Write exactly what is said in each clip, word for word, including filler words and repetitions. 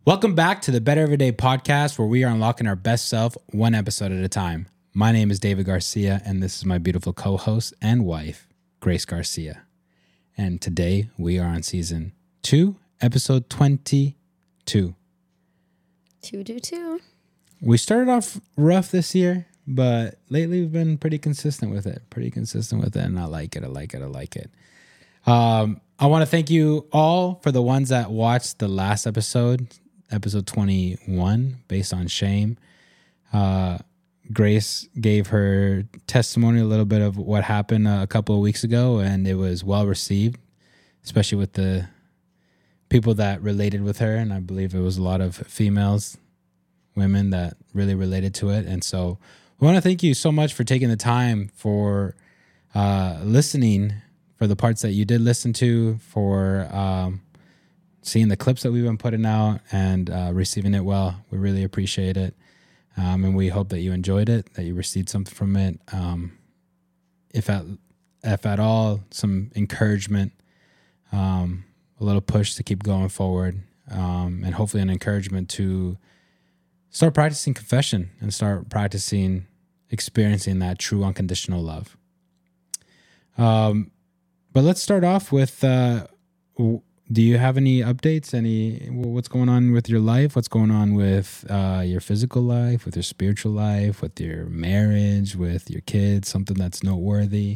Welcome back to the Better Every Day podcast, where we are unlocking our best self one episode at a time. My name is David Garcia, and this is my beautiful co-host and wife, Grace Garcia. And today we are on season two, episode twenty-two. Two do two. We started off rough this year, but lately we've been pretty consistent with it. Pretty consistent with it, and I like it. I like it. I like it. Um, I want to thank you all for the ones that watched the last episode, episode twenty-one, based on shame. Uh, Grace gave her testimony, a little bit of what happened a couple of weeks ago, and it was well received, especially with the people that related with her. And I believe it was a lot of females, women that really related to it. And so we want to thank you so much for taking the time for uh, listening, for the parts that you did listen to, for um, seeing the clips that we've been putting out and uh, receiving it well. We really appreciate it. Um, and we hope that you enjoyed it, that you received something from it. Um, if at if at all, some encouragement, um, a little push to keep going forward, um, and hopefully an encouragement to start practicing confession and start practicing experiencing that true unconditional love. Um, but let's start off with, uh, do you have any updates? Any, what's going on with your life? What's going on with uh, your physical life, with your spiritual life, with your marriage, with your kids, something that's noteworthy?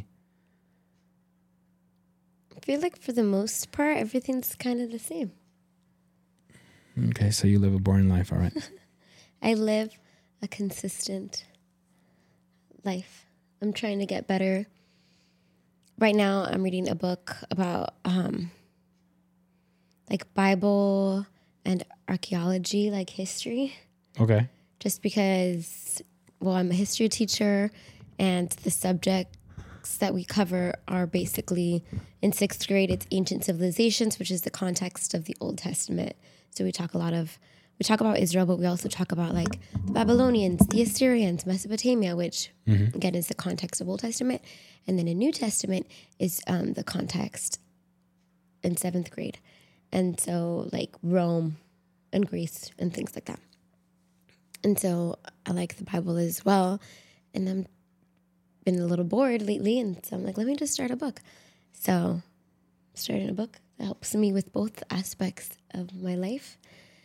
I feel like for the most part, everything's kind of the same. Okay, so you live a boring life, all right. I live a consistent life. I'm trying to get better. Right now, I'm reading a book about um, like Bible and archaeology, like history. Okay. Just because, well, I'm a history teacher, and the subjects that we cover are basically in sixth grade, it's ancient civilizations, which is the context of the Old Testament. So we talk a lot of, we talk about Israel, but we also talk about like the Babylonians, the Assyrians, Mesopotamia, which mm-hmm. again is the context of Old Testament. And then in New Testament is um, the context in seventh grade. And so like Rome and Greece and things like that. And so I like the Bible as well. And I'm been a little bored lately. And so I'm like, let me just start a book. So I'm starting a book that helps me with both aspects of my life.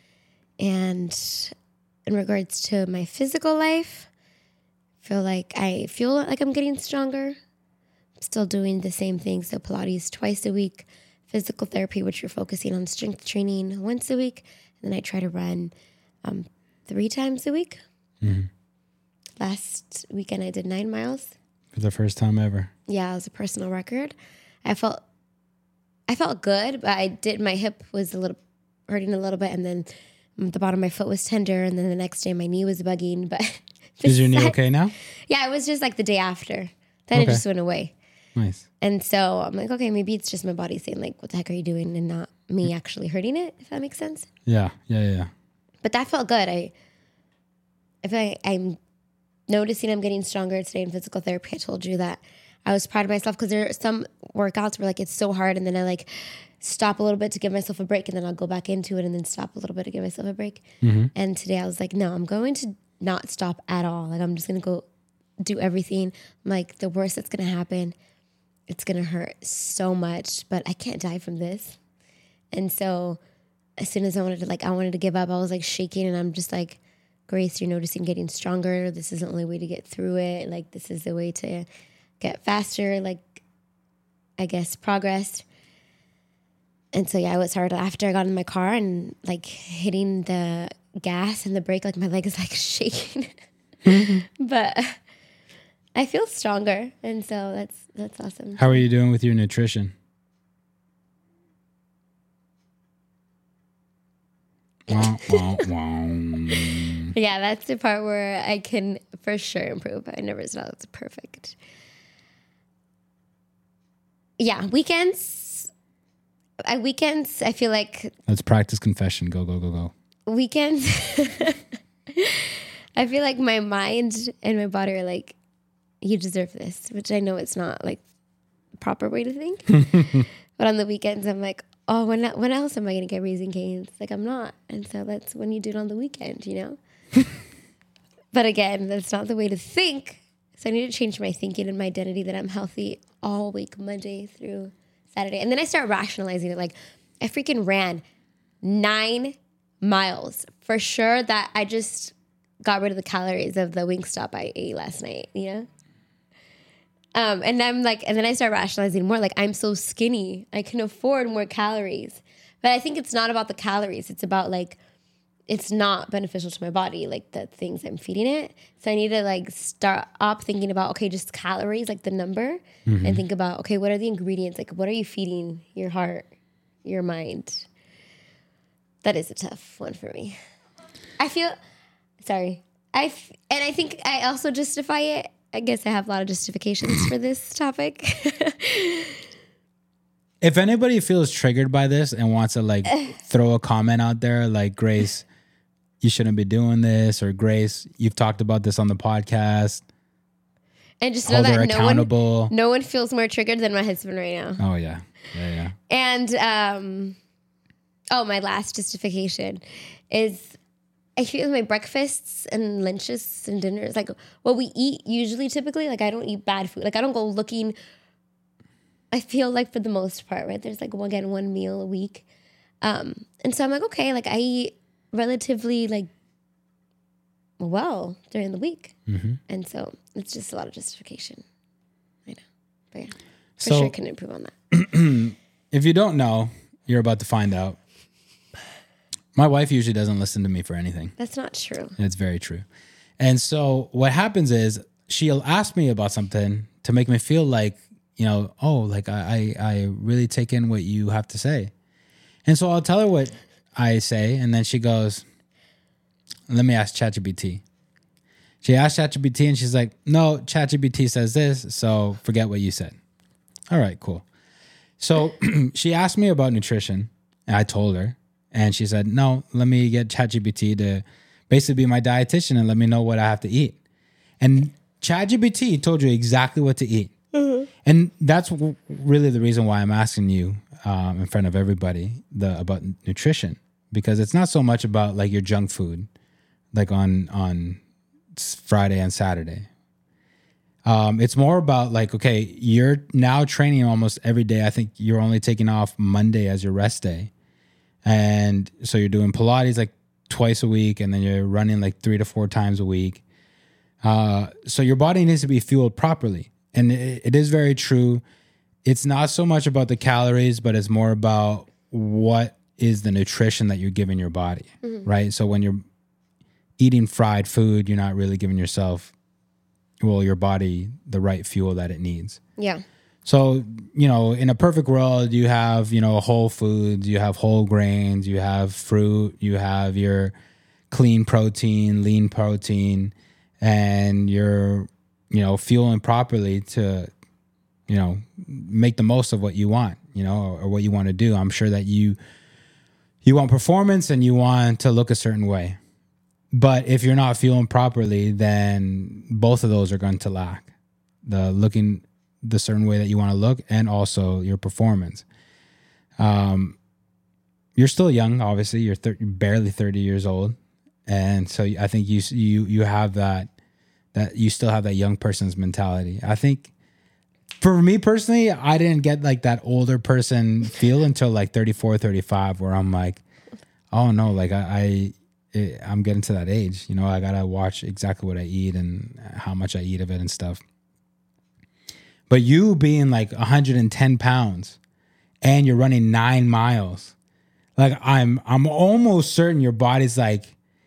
And in regards to my physical life, I feel like I feel like I'm getting stronger. I'm still doing the same thing. So Pilates twice a week, physical therapy, which you're focusing on strength training once a week. And then I try to run um, three times a week. Mm-hmm. Last weekend I did nine miles. For the first time ever. Yeah, it was a personal record. I felt I felt good, but I did, my hip was a little hurting a little bit, and then the bottom of my foot was tender, and then the next day my knee was bugging. But is your knee okay now? Yeah, it was just like the day after. Then okay. It just went away. Nice. And so I'm like, okay, maybe it's just my body saying like, what the heck are you doing? And not me actually hurting it, if that makes sense. Yeah, yeah, yeah. But that felt good. I, I feel like I'm noticing I'm getting stronger today in physical therapy. I told you that I was proud of myself because there are some workouts where like it's so hard, and then I like stop a little bit to give myself a break, and then I'll go back into it and then stop a little bit to give myself a break. Mm-hmm. And today I was like, no, I'm going to not stop at all. Like I'm just going to go do everything. I'm like, the worst that's going to happen, it's going to hurt so much, but I can't die from this. And so as soon as I wanted to like, I wanted to give up, I was like shaking, and I'm just like, Grace, you're noticing getting stronger. This is the only way to get through it. Like this is the way to get faster, like I guess progress. And so yeah, it was hard after I got in my car and like hitting the gas and the brake, like my leg is like shaking. Mm-hmm. But I feel stronger, and so that's that's awesome. How are you doing with your nutrition? wah, wah, wah. Yeah, that's the part where I can for sure improve. I never said it's perfect. Yeah, weekends. I weekends. I feel like let's practice confession. Go go go go. Weekends. I feel like my mind and my body are like, you deserve this, which I know it's not like the proper way to think. But on the weekends, I'm like, oh, when when else am I going to get Raising Cane's? Like, I'm not. And so that's when you do it on the weekend, you know? But again, that's not the way to think. So I need to change my thinking and my identity that I'm healthy all week, Monday through Saturday. And then I start rationalizing it. Like, I freaking ran nine miles. For sure that I just got rid of the calories of the Wingstop I ate last night, you know? Um, and I'm like, and then I start rationalizing more. Like, I'm so skinny, I can afford more calories. But I think it's not about the calories. It's about like, it's not beneficial to my body, like the things I'm feeding it. So I need to like start up thinking about, okay, just calories, like the number, mm-hmm. and think about, okay, what are the ingredients? Like, what are you feeding your heart, your mind? That is a tough one for me. I feel, sorry. I f- and I think I also justify it. I guess I have a lot of justifications for this topic. If anybody feels triggered by this and wants to like throw a comment out there, like, Grace, you shouldn't be doing this, or Grace, you've talked about this on the podcast. And just know that no one, no one feels more triggered than my husband right now. Oh yeah, yeah, yeah. And um, oh, my last justification is, I feel my breakfasts and lunches and dinners, like what we eat usually, typically, like I don't eat bad food. Like I don't go looking, I feel like for the most part, right? There's like, again, one meal a week. Um, and so I'm like, okay, like I eat relatively like well during the week. Mm-hmm. And so it's just a lot of justification. I know. But yeah, for so, sure I can improve on that. If you don't know, you're about to find out. My wife usually doesn't listen to me for anything. That's not true. It's very true. And so what happens is she'll ask me about something to make me feel like, you know, oh, like I, I, I really take in what you have to say. And so I'll tell her what I say, and then she goes, let me ask ChatGPT. She asked ChatGPT, and she's like, no, ChatGPT says this, so forget what you said. All right, cool. So she asked me about nutrition, and I told her. And she said, no, let me get ChatGPT to basically be my dietitian and let me know what I have to eat. And ChatGPT told you exactly what to eat. Mm-hmm. And that's w- really the reason why I'm asking you um, in front of everybody the about nutrition. Because it's not so much about like your junk food, like on, on Friday and Saturday. Um, it's more about like, okay, you're now training almost every day. I think you're only taking off Monday as your rest day. And so you're doing Pilates like twice a week, and then you're running like three to four times a week. Uh, so your body needs to be fueled properly. And it, it is very true. It's not so much about the calories, but it's more about what is the nutrition that you're giving your body, mm-hmm. right? So when you're eating fried food, you're not really giving yourself, well, your body the right fuel that it needs. Yeah. So, you know, in a perfect world, you have, you know, whole foods, you have whole grains, you have fruit, you have your clean protein, lean protein, and you're, you know, fueling properly to, you know, make the most of what you want, you know, or, or what you want to do. I'm sure that you, you want performance and you want to look a certain way. But if you're not fueling properly, then both of those are going to lack. The looking the certain way that you want to look, and also your performance. Um, you're still young, obviously. You're thir- barely thirty years old, and so I think you you you have that that you still have that young person's mentality. I think for me personally, I didn't get like that older person feel until like thirty-four, thirty-five, where I'm like, oh no, like I, I I'm getting to that age. You know, I gotta watch exactly what I eat and how much I eat of it and stuff. But you being like one hundred ten pounds and you're running nine miles, like I'm I'm almost certain your body's like,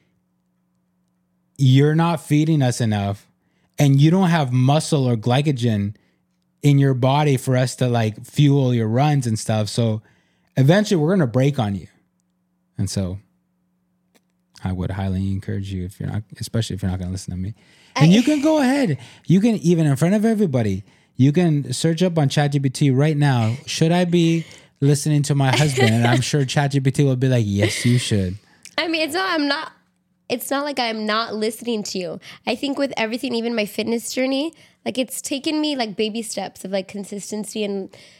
you're not feeding us enough and you don't have muscle or glycogen in your body for us to like fuel your runs and stuff. So eventually we're going to break on you. And so I would highly encourage you, if you're not, especially if you're not going to listen to me. And I, you can go ahead. You can, even in front of everybody, you can search up on ChatGPT right now. Should I be listening to my husband? And I'm sure ChatGPT will be like, yes, you should. I mean, it's not, I'm not, it's not like I'm not listening to you. I think with everything, even my fitness journey, like it's taken me like baby steps of like consistency and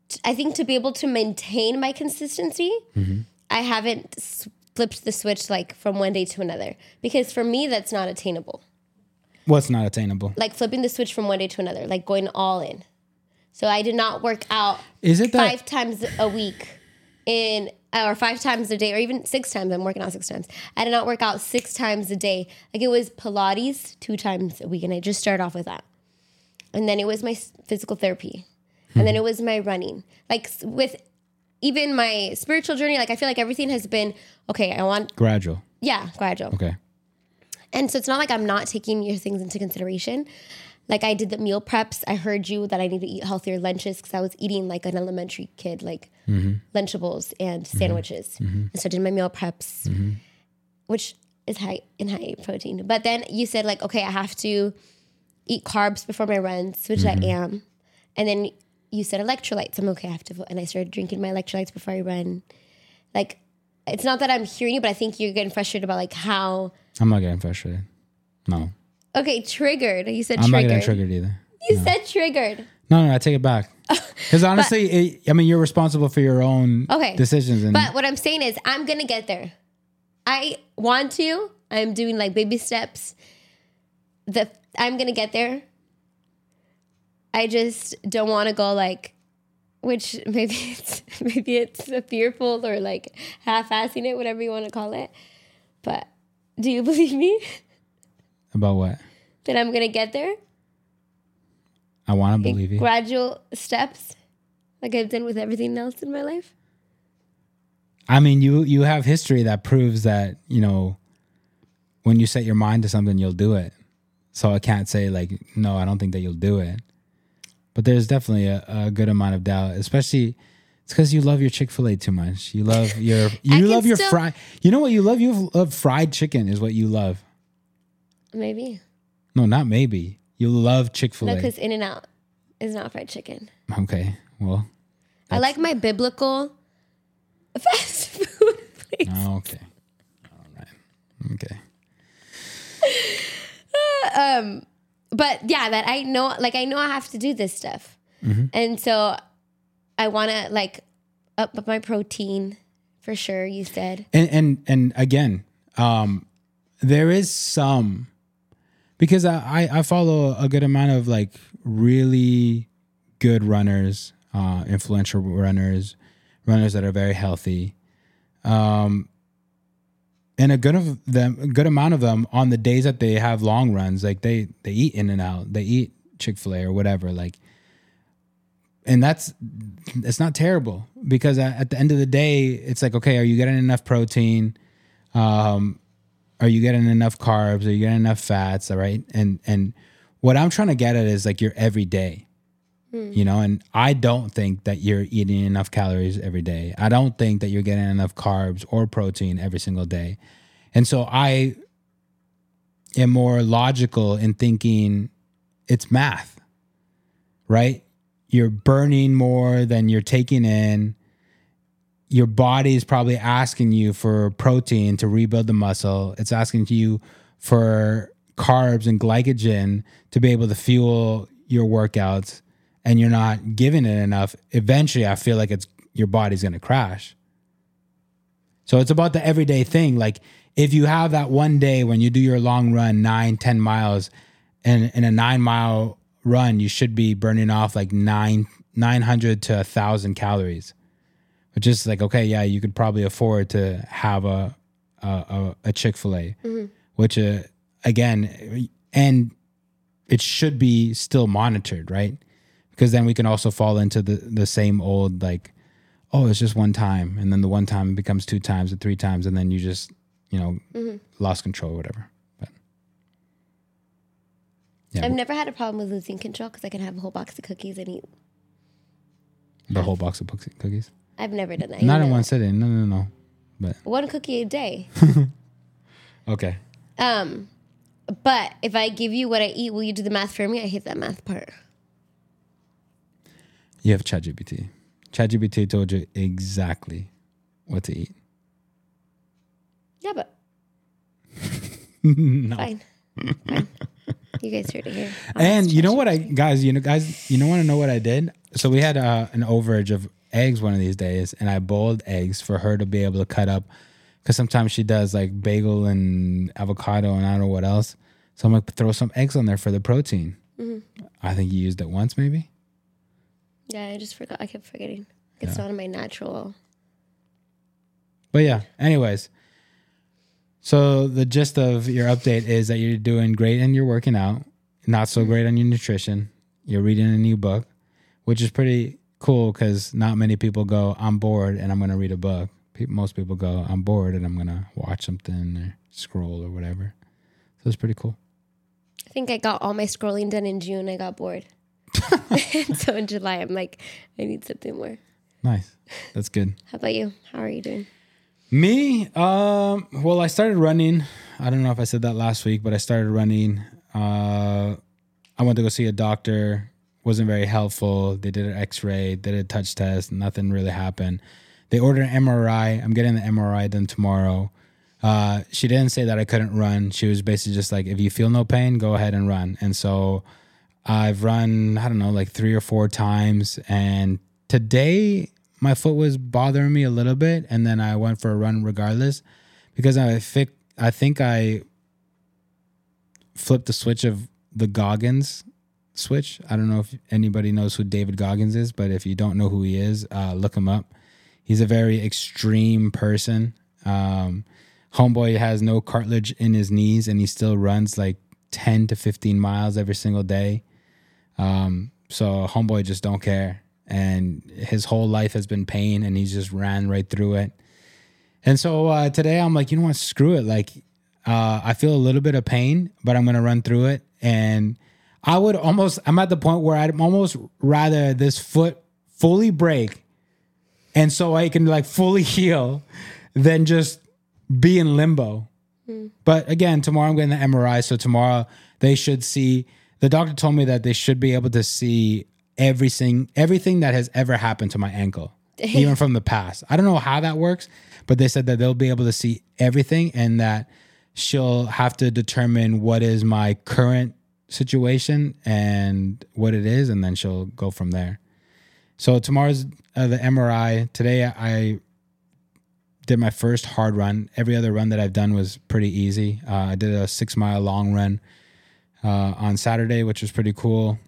I think to be able to maintain my consistency, mm-hmm. I haven't flipped the switch like from one day to another, because for me that's not attainable. What's not attainable? Like flipping the switch from one day to another, like going all in. So I did not work out Is it that- five times a week in or five times a day, or even six times. I'm working out six times. I did not work out six times a day. Like it was Pilates two times a week, and I just started off with that. And then it was my physical therapy. Hmm. And then it was my running. Like with even my spiritual journey, like I feel like everything has been, okay, I want... Gradual. Yeah, gradual. Okay. And so it's not like I'm not taking your things into consideration. Like I did the meal preps. I heard you that I need to eat healthier lunches because I was eating like an elementary kid, like mm-hmm. Lunchables and sandwiches. Mm-hmm. And so I did my meal preps, mm-hmm. which is high in high protein. But then you said like, okay, I have to eat carbs before my runs, which mm-hmm. I am. And then you said electrolytes. I'm okay, I have to vote. And I started drinking my electrolytes before I run. Like, it's not that I'm hearing you, but I think you're getting frustrated about like how... I'm not getting frustrated. No. Okay, triggered. You said I'm triggered. I'm not getting triggered either. You no. said triggered. No, no, I take it back. Because honestly, but, it, I mean, you're responsible for your own okay. decisions. And but what I'm saying is I'm going to get there. I want to. I'm doing like baby steps. The I'm going to get there. I just don't want to go like, which maybe it's maybe it's a fearful or like half-assing it, whatever you want to call it. But do you believe me? About what? That I'm going to get there? I want to believe you. Gradual steps, like I've done with everything else in my life. I mean, you you have history that proves that, you know, when you set your mind to something, you'll do it. So I can't say like, no, I don't think that you'll do it. But there's definitely a, a good amount of doubt, especially it's because you love your Chick-fil-A too much. You love your you love your still... fried. You know what you love? You love fried chicken is what you love. Maybe. No, not maybe. You love Chick-fil-A. No, because In-N-Out is not fried chicken. Okay, well. I like my biblical fast food place. Oh, okay. All right. Okay. uh, um, but yeah, that I know, like I know I have to do this stuff. Mm-hmm. And so I want to like up my protein for sure, you said. And and, and again, um, there is some... Because I, I follow a good amount of like really good runners, uh, influential runners, runners that are very healthy, um, and a good of them, a good amount of them on the days that they have long runs, like they they eat In-N-Out, they eat Chick-fil-A or whatever, like, and that's it's not terrible because at, at the end of the day, it's like, okay, are you getting enough protein? Um, Are you getting enough carbs? Are you getting enough fats? All right. And and what I'm trying to get at is like your everyday, mm. you know, and I don't think that you're eating enough calories every day. I don't think that you're getting enough carbs or protein every single day. And so I am more logical in thinking it's math, right? You're burning more than you're taking in. Your body is probably asking you for protein to rebuild the muscle. It's asking you for carbs and glycogen to be able to fuel your workouts, and you're not giving it enough. Eventually, I feel like it's your body's going to crash. So it's about the everyday thing. Like if you have that one day when you do your long run, nine, ten miles, and in a nine mile run, you should be burning off like nine, nine hundred to a thousand calories. Which is like, okay, yeah, you could probably afford to have a a, a Chick-fil-A, mm-hmm. which uh, again, and it should be still monitored, right? Because then we can also fall into the, the same old like, oh, it's just one time, and then the one time becomes two times and three times, and then you just, you know, mm-hmm. lost control or whatever. But yeah, I've never had a problem with losing control because I can have a whole box of cookies and eat the whole box of cookies. I've never done that. Not in one sitting. No, no, no. But one cookie a day. Okay. Um, but if I give you what I eat, will you do the math for me? I hate that math part. You have ChatGPT. ChatGPT told you exactly what to eat. Yeah, but no. Fine. Fine. You guys heard it here. And you know what I, guys, you know, guys, you know, want to know what I did? So we had uh, an overage of eggs one of these days, and I boiled eggs for her to be able to cut up, because sometimes she does like bagel and avocado and I don't know what else. So I'm like, throw some eggs on there for the protein. Mm-hmm. I think you used it once, maybe. Yeah, I just forgot. I kept forgetting. It's yeah. not in my natural. But yeah, anyways. So the gist of your update is that you're doing great and you're working out, not so great on your nutrition. You're reading a new book, which is pretty cool because not many people go, I'm bored and I'm going to read a book. Most people go, I'm bored and I'm going to watch something or scroll or whatever. So it's pretty cool. I think I got all my scrolling done in June. I got bored. So in July, I'm like, I need something more. Nice. That's good. How about you? How are you doing? Me? Um, well, I started running. I don't know if I said that last week, but I started running. Uh, I went to go see a doctor. Wasn't very helpful. They did an x-ray, did a touch test. Nothing really happened. They ordered an M R I. I'm getting the M R I done tomorrow. Uh, she didn't say that I couldn't run. She was basically just like, if you feel no pain, go ahead and run. And so I've run, I don't know, like three or four times. And today my foot was bothering me a little bit. And then I went for a run regardless because I, fi- I think I flipped the switch of the Goggins switch. I don't know if anybody knows who David Goggins is, but if you don't know who he is, uh, look him up. He's a very extreme person. Um, homeboy has no cartilage in his knees and he still runs like ten to fifteen miles every single day. Um, so homeboy just don't care. And his whole life has been pain and he's just ran right through it. And so uh, today I'm like, you know what, screw it. Like, uh, I feel a little bit of pain, but I'm going to run through it. And I would almost, I'm at the point where I'd almost rather this foot fully break and so I can like fully heal than just be in limbo. Mm. But again, tomorrow I'm getting the M R I. So tomorrow they should see, the doctor told me that they should be able to see everything, everything that has ever happened to my ankle, even from the past. I don't know how that works, but they said that they'll be able to see everything and that she'll have to determine what is my current situation and what it is, and then she'll go from there. So tomorrow's uh, the M R I. Today I did my first hard run. Every other run that I've done was pretty easy. Uh, I did a six mile long run uh, on Saturday, which was pretty cool.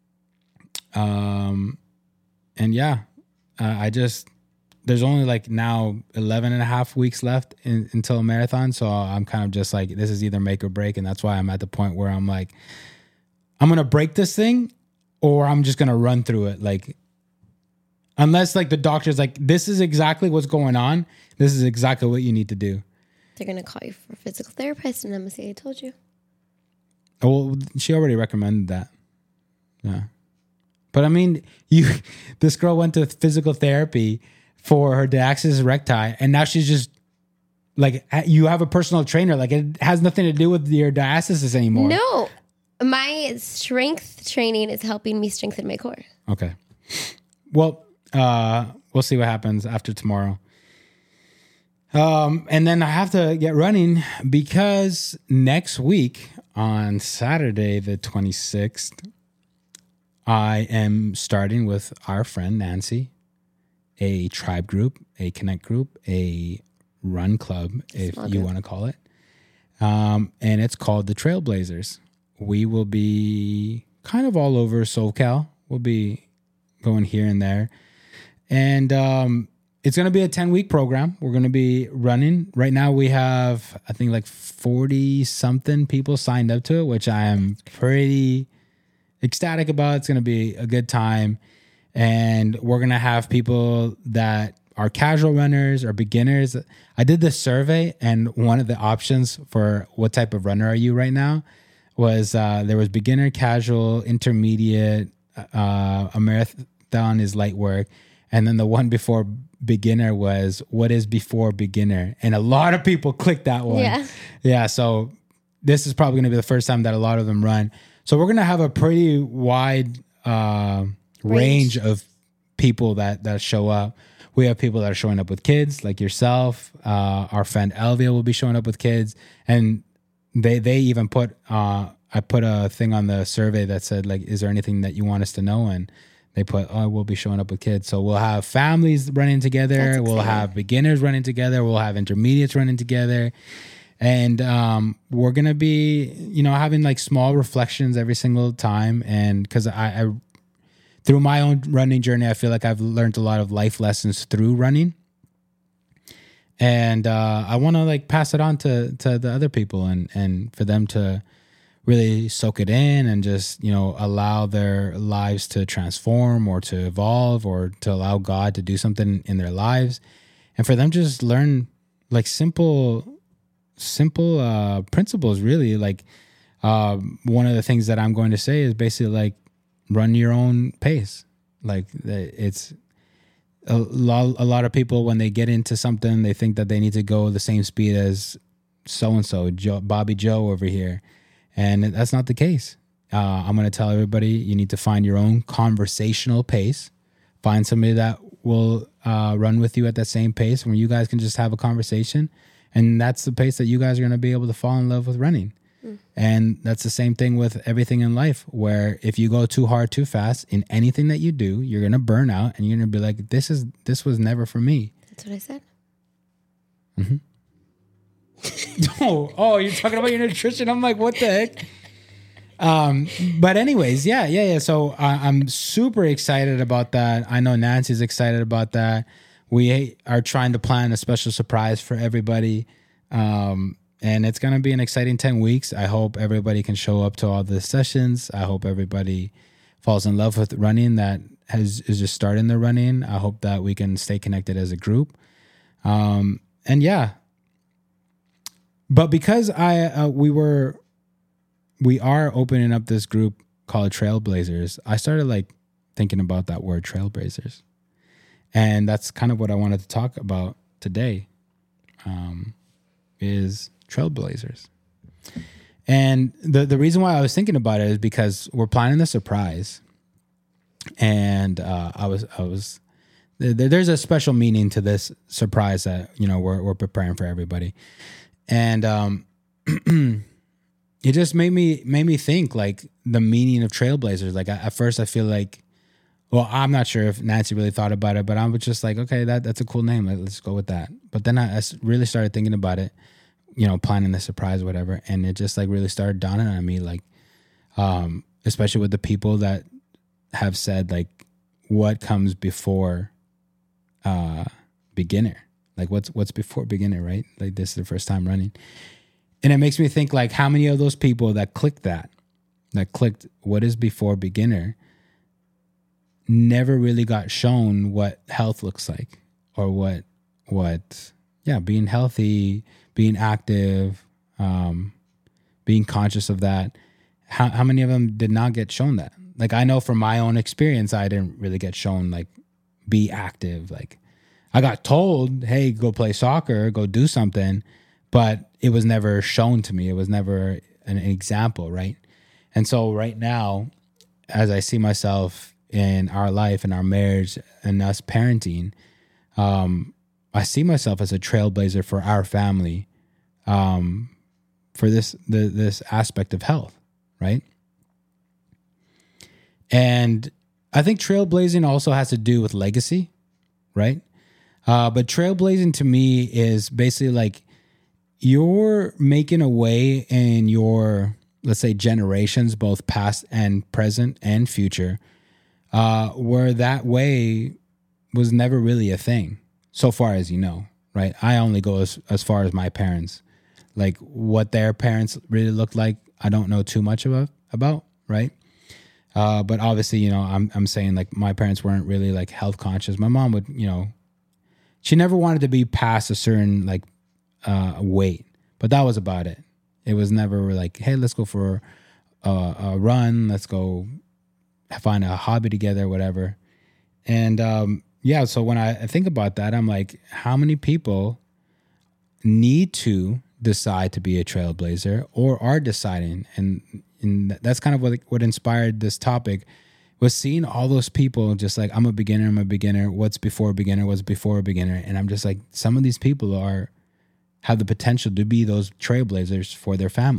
Um, and yeah, uh, I just, there's only like now eleven and a half weeks left in, until a marathon. So I'm kind of just like, this is either make or break. And that's why I'm at the point where I'm like, I'm going to break this thing or I'm just going to run through it. Like, unless like the doctor's like, this is exactly what's going on. This is exactly what you need to do. They're going to call you for a physical therapist and I'm going to say, I told you. Oh, well, she already recommended that. Yeah. But I mean, you, this girl went to physical therapy for her diastasis recti, and now she's just like, you have a personal trainer. Like it has nothing to do with your diastasis anymore. No, my strength training is helping me strengthen my core. Okay. Well, uh, we'll see what happens after tomorrow. Um, and then I have to get running because next week on Saturday, the twenty-sixth, I am starting with our friend Nancy, a tribe group, a connect group, a run club, if Small you group. want to call it. Um, and it's called the Trailblazers. We will be kind of all over SoCal. We'll be going here and there. And um, it's going to be a ten-week program. We're going to be running. Right now we have, I think, like forty-something people signed up to it, which I am pretty ecstatic about. It's going to be a good time. And we're going to have people that are casual runners or beginners. I did this survey, and one of the options for what type of runner are you right now was uh, there was beginner, casual, intermediate, uh, a marathon is light work. And then the one before beginner was what is before beginner. And a lot of people clicked that one. Yeah. Yeah. So this is probably going to be the first time that a lot of them run. So we're going to have a pretty wide uh, range. range of people that, that show up. We have people that are showing up with kids like yourself. Uh, our friend Elvia will be showing up with kids. And they they even put uh, I put a thing on the survey that said, like, is there anything that you want us to know? And they put, oh, we'll be showing up with kids. So we'll have families running together. We'll have beginners running together. We'll have intermediates running together. And um, we're going to be, you know, having like small reflections every single time. And because I, I, through my own running journey, I feel like I've learned a lot of life lessons through running. And uh, I want to like pass it on to, to the other people and, and for them to really soak it in and just, you know, allow their lives to transform or to evolve or to allow God to do something in their lives. And for them to just learn like simple, simple uh, principles, really. Like uh, one of the things that I'm going to say is basically like run your own pace. Like it's a lot, a lot of people, when they get into something, they think that they need to go the same speed as so-and-so, Joe, Bobby Joe over here. And that's not the case. Uh, I'm going to tell everybody you need to find your own conversational pace. Find somebody that will uh, run with you at that same pace where you guys can just have a conversation. And that's the pace that you guys are going to be able to fall in love with running. Mm. And that's the same thing with everything in life, where if you go too hard, too fast in anything that you do, you're going to burn out and you're going to be like, this is this was never for me. That's what I said. Mm-hmm. oh, oh, you're talking about your nutrition. I'm like, what the heck? Um, but anyways, yeah, yeah, yeah. So uh, I'm super excited about that. I know Nancy's excited about that. We are trying to plan a special surprise for everybody. Um, and it's going to be an exciting ten weeks. I hope everybody can show up to all the sessions. I hope everybody falls in love with running that has is just starting their running. I hope that we can stay connected as a group. Um, and yeah, But because I uh, we were we are opening up this group called Trailblazers, I started like thinking about that word Trailblazers, and that's kind of what I wanted to talk about today. Um, is Trailblazers, and the the reason why I was thinking about it is because we're planning the surprise, and uh, I was I was there, there's a special meaning to this surprise that you know we're we're preparing for everybody. And um, it just made me made me think like the meaning of Trailblazers. Like I, at first, I feel like, well, I'm not sure if Nancy really thought about it, but I was just like, okay, that that's a cool name. Like, let's go with that. But then I, I really started thinking about it, you know, planning the surprise, or whatever, and it just like really started dawning on me, like, um, especially with the people that have said like, what comes before uh, beginner. Like what's what's before beginner, right? Like this is the first time running. And it makes me think like how many of those people that clicked that, that clicked what is before beginner, never really got shown what health looks like or what, what, yeah, being healthy, being active, um, being conscious of that. How, how many of them did not get shown that? Like I know from my own experience, I didn't really get shown like be active, like, I got told, hey, go play soccer, go do something, but it was never shown to me. It was never an example, right? And so right now, as I see myself in our life and our marriage and us parenting, um, I see myself as a trailblazer for our family, um, for this the, this aspect of health, right? And I think trailblazing also has to do with legacy, right? Uh, but trailblazing to me is basically like you're making a way in your, let's say, generations, both past and present and future, uh, where that way was never really a thing, so far as you know, right? I only go as, as far as my parents. Like what their parents really looked like, I don't know too much about, about right? Uh, but obviously, you know, I'm I'm saying like my parents weren't really like health conscious. My mom would, you know, she never wanted to be past a certain like uh, weight, but that was about it. It was never like, hey, let's go for a, a run. Let's go find a hobby together, whatever. And um, yeah, so when I think about that, I'm like, how many people need to decide to be a trailblazer or are deciding? And, and that's kind of what what inspired this topic. Was seeing all those people just like, I'm a beginner, I'm a beginner. What's before a beginner? What's before a beginner? And I'm just like, some of these people are have the potential to be those trailblazers for their families.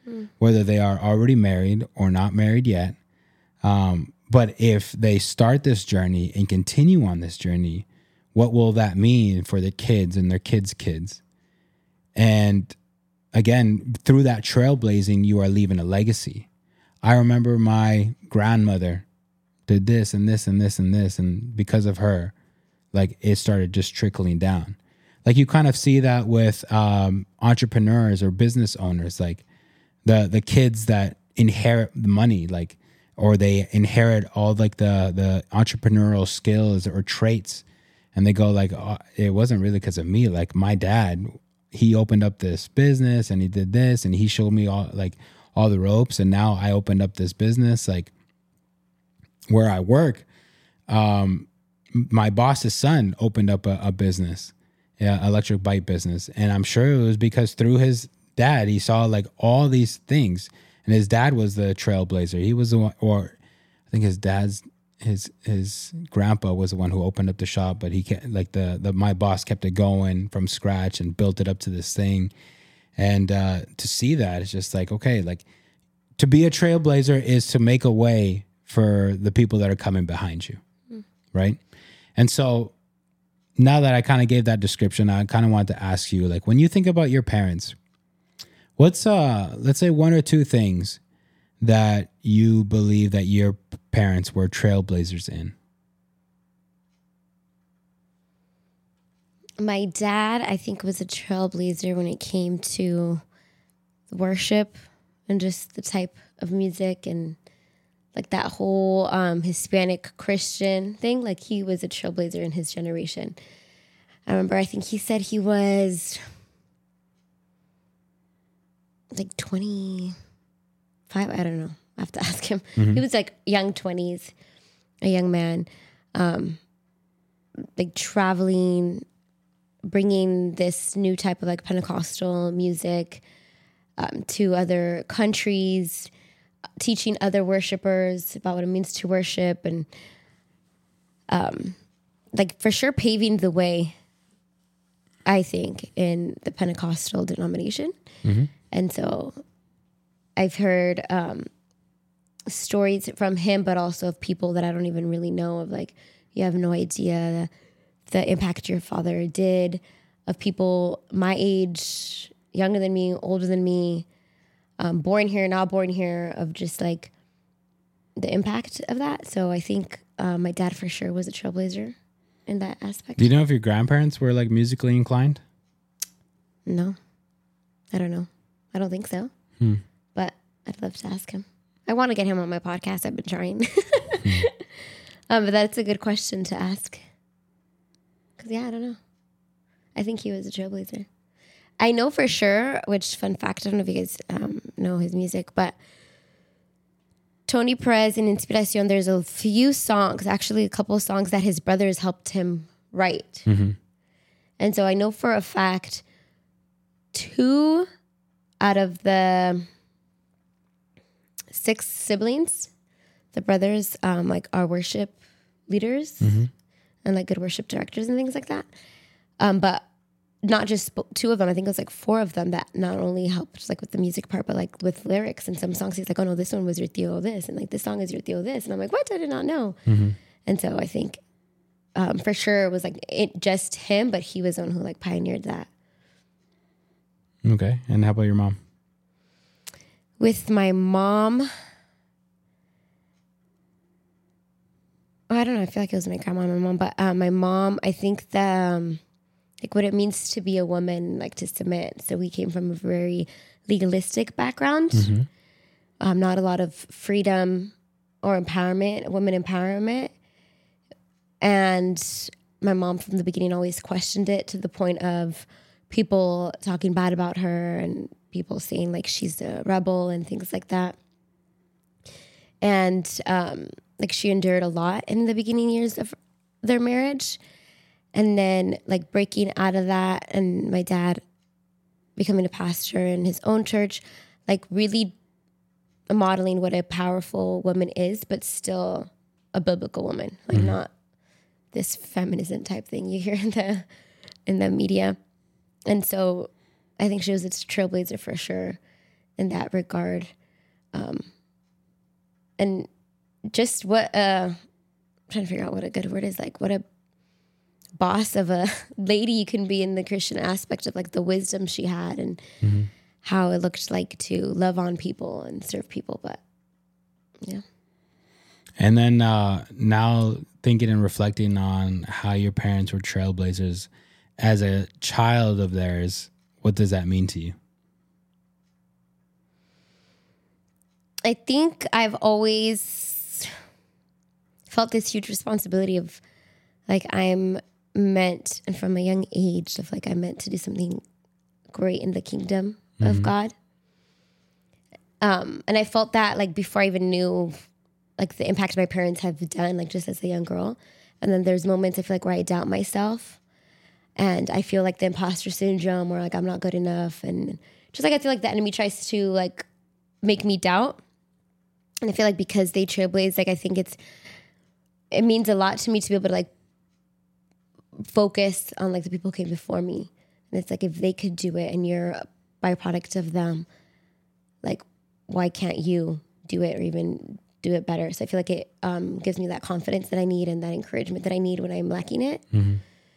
mm. whether they are already married or not married yet. Um, but if they start this journey and continue on this journey, what will that mean for the kids and their kids' kids? And again, through that trailblazing, you are leaving a legacy. I remember my grandmother did this and this and this and this, and because of her, like it started just trickling down. Like you kind of see that with um, entrepreneurs or business owners, like the the kids that inherit the money, like, or they inherit all like the the entrepreneurial skills or traits, and they go like, oh, it wasn't really because of me. Like my dad, he opened up this business and he did this and he showed me all like all the ropes, and now I opened up this business like where I work. Um, my boss's son opened up a, a business, yeah, electric bike business, and I'm sure it was because through his dad, he saw like all these things, and his dad was the trailblazer. He was the one, or I think his dad's his his grandpa was the one who opened up the shop, but he kept, like the the my boss kept it going from scratch and built it up to this thing. And uh, to see that, it's just like, okay, like to be a trailblazer is to make a way for the people that are coming behind you, mm. right? And so now that I kind of gave that description, I kind of wanted to ask you, like, when you think about your parents, what's uh, let's say one or two things that you believe that your parents were trailblazers in? My dad, I think, was a trailblazer when it came to worship and just the type of music and like that whole um, Hispanic Christian thing. Like he was a trailblazer in his generation. I remember, I think he said he was like twenty-five. I don't know. I have to ask him. Mm-hmm. He was like young twenties, a young man, um, like traveling, bringing this new type of like Pentecostal music um, to other countries, teaching other worshipers about what it means to worship, and um, like for sure paving the way, I think, in the Pentecostal denomination. Mm-hmm. And so I've heard um, stories from him, but also of people that I don't even really know, of like, you have no idea the, the impact your father did, of people my age, younger than me, older than me, um, born here, not born here, of just like the impact of that. So I think uh, my dad for sure was a trailblazer in that aspect. Do you know if your grandparents were like musically inclined? No, I don't know. I don't think so. Hmm. But I'd love to ask him. I want to get him on my podcast. I've been trying. hmm. um, but that's a good question to ask. Because, yeah, I don't know. I think he was a trailblazer. I know for sure, which fun fact, I don't know if you guys um, know his music, but Tony Perez in Inspiración, there's a few songs, actually a couple of songs that his brothers helped him write. Mm-hmm. And so I know for a fact two out of the six siblings, the brothers, um, like are worship leaders mm-hmm. and like good worship directors and things like that. Um, but not just two of them. I think it was like four of them that not only helped like with the music part, but like with lyrics and some songs. He's like, oh no, this one was your tío this, and like this song is your tío this, and I'm like, what? I did not know. Mm-hmm. And so I think um, for sure it was like it just him, but he was the one who like pioneered that. Okay, and how about your mom? With my mom, oh, I don't know. I feel like it was my grandma and my mom, but uh, my mom, I think that um, like what it means to be a woman, like to submit. So we came from a very legalistic background, mm-hmm. um, not a lot of freedom or empowerment, women empowerment. And my mom from the beginning always questioned it to the point of people talking bad about her and people saying like she's a rebel and things like that. And um, like she endured a lot in the beginning years of their marriage. And then like breaking out of that and my dad becoming a pastor in his own church, like really modeling what a powerful woman is, but still a biblical woman, like mm-hmm. not this feminism type thing you hear in the in the media. And so I think she was a trailblazer for sure in that regard. Um, and just what, uh, I'm trying to figure out what a good word is, like what a boss of a lady you can be in the Christian aspect of like the wisdom she had and mm-hmm. how it looked like to love on people and serve people. But yeah. And then uh, now thinking and reflecting on how your parents were trailblazers as a child of theirs, what does that mean to you? I think I've always felt this huge responsibility of like I'm meant, and from a young age of like I'm meant to do something great in the kingdom mm-hmm. of God. Um, and I felt that like before I even knew like the impact my parents have done, like just as a young girl. And then there's moments I feel like where I doubt myself and I feel like the imposter syndrome where like I'm not good enough. And just like I feel like the enemy tries to like make me doubt. And I feel like because they trailblaze, like I think it's, it means a lot to me to be able to like focus on like the people who came before me. And it's like if they could do it and you're a byproduct of them, like why can't you do it or even do it better? So I feel like it um, gives me that confidence that I need and that encouragement that I need when I'm lacking it. Mm-hmm.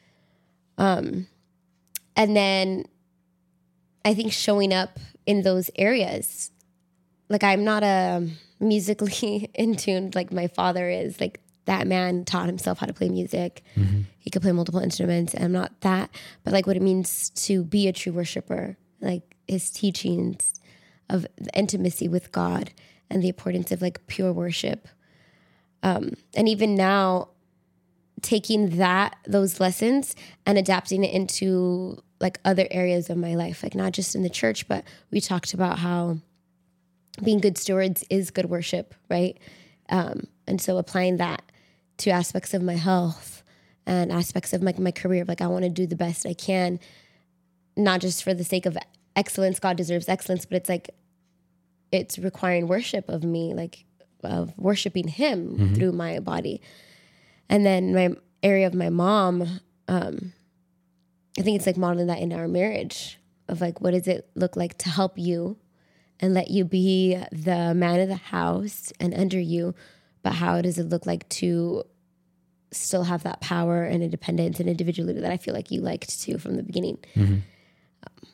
Um, and then I think showing up in those areas, like I'm not a musically in tune like my father is. Like that man taught himself how to play music. Mm-hmm. He could play multiple instruments and I'm not that, but like what it means to be a true worshiper, like his teachings of the intimacy with God and the importance of like pure worship. Um, and even now taking that, those lessons and adapting it into like other areas of my life, like not just in the church, but we talked about how being good stewards is good worship, right? Um, and so applying that to aspects of my health and aspects of my, my career, like I want to do the best I can, not just for the sake of excellence. God deserves excellence, but it's like, it's requiring worship of me, like of worshiping him mm-hmm. through my body. And then my area of my mom, um, I think it's like modeling that in our marriage of like, what does it look like to help you and let you be the man of the house and under you, but how does it look like to still have that power and independence and individuality that I feel like you liked to from the beginning. Mm-hmm. Um,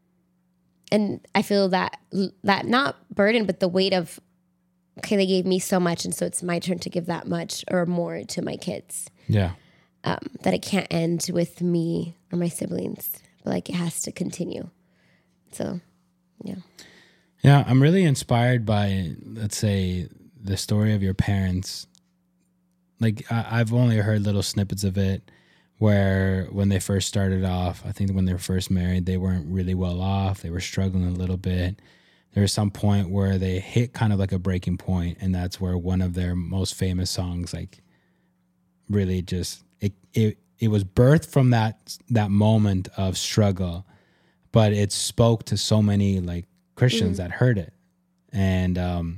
and I feel that, that not burden, but the weight of, okay, they gave me so much, and so it's my turn to give that much or more to my kids. Yeah. Um, that it can't end with me or my siblings, but like it has to continue. So, yeah. Yeah, I'm really inspired by, let's say, the story of your parents. Like, I, I've only heard little snippets of it where when they first started off, I think when they were first married, they weren't really well off. They were struggling a little bit. There was some point where they hit kind of like a breaking point, and that's where one of their most famous songs, like, really just, it it, it was birthed from that that moment of struggle, but it spoke to so many, like, Christians mm-hmm. that heard it. And um,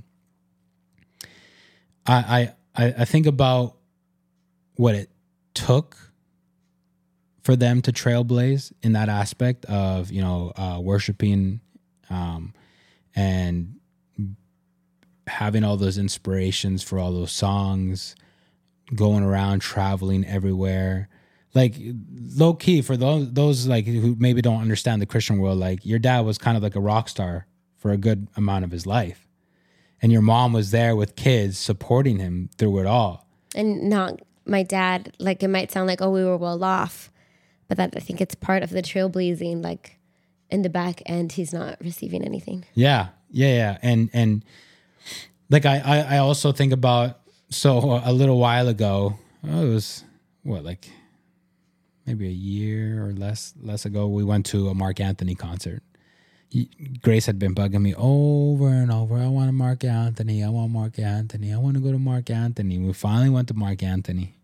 I, I I think about what it took for them to trailblaze in that aspect of, you know, uh, worshiping um, and having all those inspirations for all those songs, going around, traveling everywhere. Like, low key, for those those like who maybe don't understand the Christian world, like your dad was kind of like a rock star for a good amount of his life, and your mom was there with kids supporting him through it all. And not my dad, like it might sound like, oh, we were well off, but that I think it's part of the trailblazing. Like in the back end, he's not receiving anything. Yeah, yeah, yeah, and and like I I, I also think about, so a little while ago, oh, it was what, like maybe a year or less less ago, we went to a Mark Anthony concert. Grace had been bugging me over and over. I want a Mark Anthony. I want Mark Anthony. I want to go to Mark Anthony. We finally went to Mark Anthony.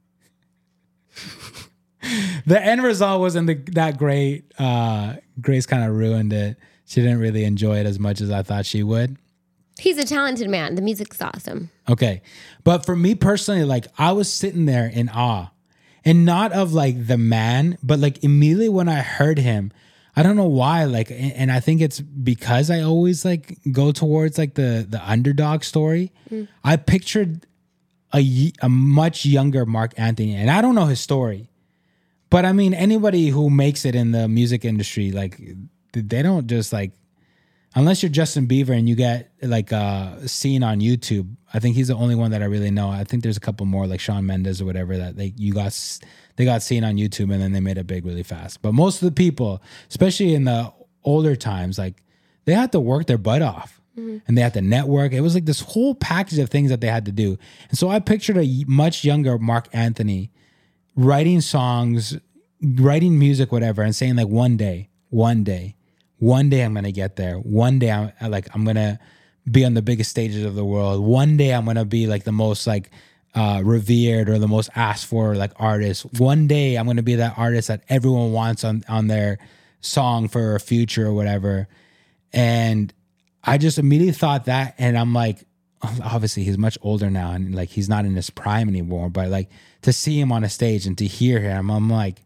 The end result wasn't the, that great. Uh, Grace kind of ruined it. She didn't really enjoy it as much as I thought she would. He's a talented man. The music's awesome. Okay. But for me personally, like I was sitting there in awe. And not of like the man, but like immediately when I heard him, I don't know why, like, and and I think it's because I always like go towards like the the underdog story. Mm. I pictured a y- a much younger Mark Anthony, and I don't know his story, but I mean, anybody who makes it in the music industry, like, they don't just like, unless you're Justin Bieber and you get like uh seen on YouTube. I think he's the only one that I really know. I think there's a couple more like Shawn Mendes or whatever that they you got they got seen on YouTube and then they made it big really fast. But most of the people, especially in the older times, like they had to work their butt off mm-hmm. and they had to network. It was like this whole package of things that they had to do. And so I pictured a much younger Mark Anthony writing songs, writing music, whatever, and saying like one day, one day, one day I'm gonna get there. One day I'm like I'm gonna be on the biggest stages of the world. One day I'm gonna be like the most like uh, revered or the most asked for like artist. One day I'm gonna be that artist that everyone wants on on their song for a future or whatever. And I just immediately thought that, and I'm like, obviously he's much older now and like he's not in his prime anymore. But like to see him on a stage and to hear him, I'm like,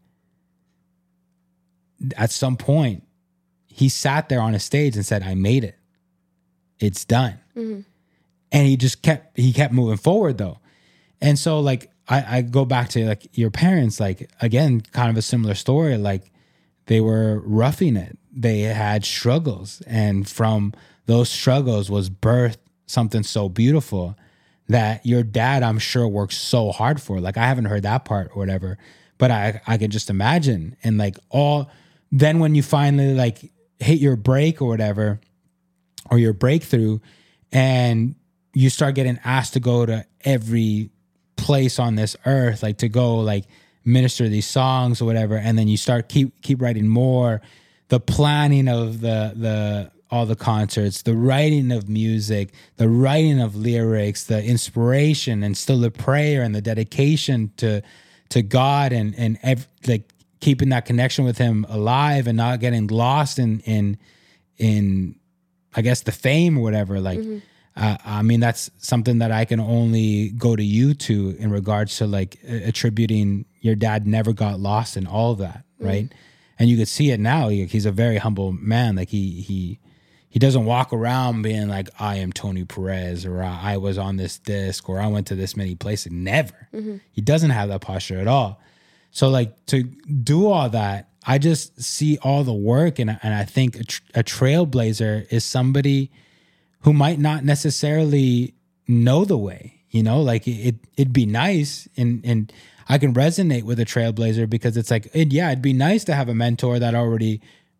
at some point he sat there on a stage and said, I made it. It's done. Mm-hmm. And he just kept, he kept moving forward though. And so like, I, I go back to like your parents, like again, kind of a similar story. Like they were roughing it. They had struggles. And from those struggles was birthed something so beautiful that your dad, I'm sure, worked so hard for. Like I haven't heard that part or whatever, but I, I can just imagine. And like all, then when you finally like hit your break or whatever, or your breakthrough, and you start getting asked to go to every place on this earth, like to go like minister these songs or whatever, and then you start keep keep writing more, the planning of the the all the concerts, the writing of music, the writing of lyrics, the inspiration, and still the prayer and the dedication to to God, and and ev- like keeping that connection with Him alive and not getting lost in in in I guess the fame or whatever. Like, mm-hmm. uh, I mean, that's something that I can only go to you to in regards to like attributing your dad never got lost in all of that, mm-hmm. right? And you could see it now. He, he's a very humble man. Like he he he doesn't walk around being like, I am Tony Perez, or I was on this disc, or I went to this many places. Never. Mm-hmm. He doesn't have that posture at all. So like to do all that, I just see all the work, and and I think a, tra- a trailblazer is somebody who might not necessarily know the way. You know, like it it'd be nice, and and I can resonate with a trailblazer because it's like, it, yeah, it'd be nice to have a mentor that already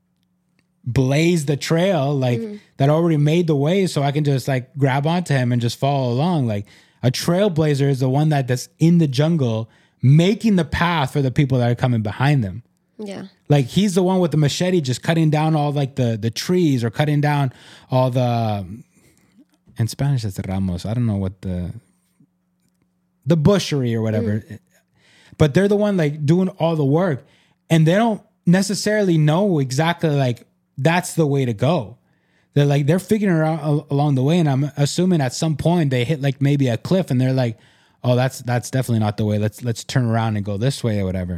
blazed the trail, like mm-hmm. that already made the way, so I can just like grab onto him and just follow along. Like a trailblazer is the one that that's in the jungle, making the path for the people that are coming behind them. Yeah. Like he's the one with the machete just cutting down all like the the trees, or cutting down all the, in Spanish it's ramos. I don't know what the the bushery or whatever. Mm. But they're the one like doing all the work, and they don't necessarily know exactly like that's the way to go. They're like they're figuring it out along the way, and I'm assuming at some point they hit like maybe a cliff and they're like, "Oh, that's that's definitely not the way. Let's let's turn around and go this way or whatever."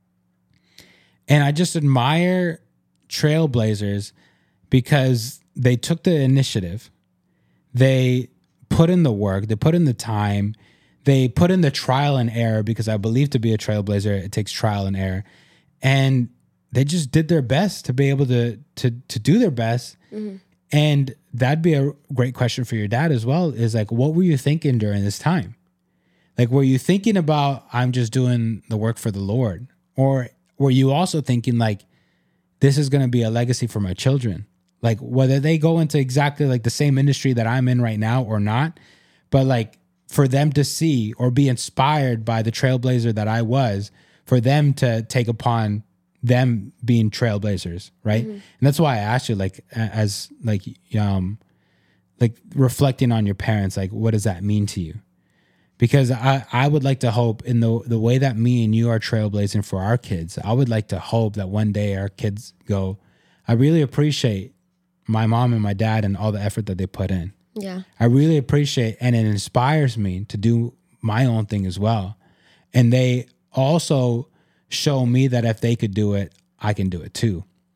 And I just admire trailblazers because they took the initiative, they put in the work, they put in the time, they put in the trial and error, because I believe to be a trailblazer, it takes trial and error. And they just did their best to be able to to to do their best. Mm-hmm. And that'd be a great question for your dad as well, is like, what were you thinking during this time? Like, were you thinking about, I'm just doing the work for the Lord? Or were you also thinking like, this is going to be a legacy for my children? Like whether they go into exactly like the same industry that I'm in right now or not, but like for them to see or be inspired by the trailblazer that I was, for them to take upon them being trailblazers, right? Mm-hmm. And that's why I asked you, like, as like, um, like reflecting on your parents, like, what does that mean to you? Because I, I would like to hope in the the way that me and you are trailblazing for our kids, I would like to hope that one day our kids go, I really appreciate my mom and my dad and all the effort that they put in. Yeah. I really appreciate, and it inspires me to do my own thing as well. And they also show me that if they could do it, I can do it too.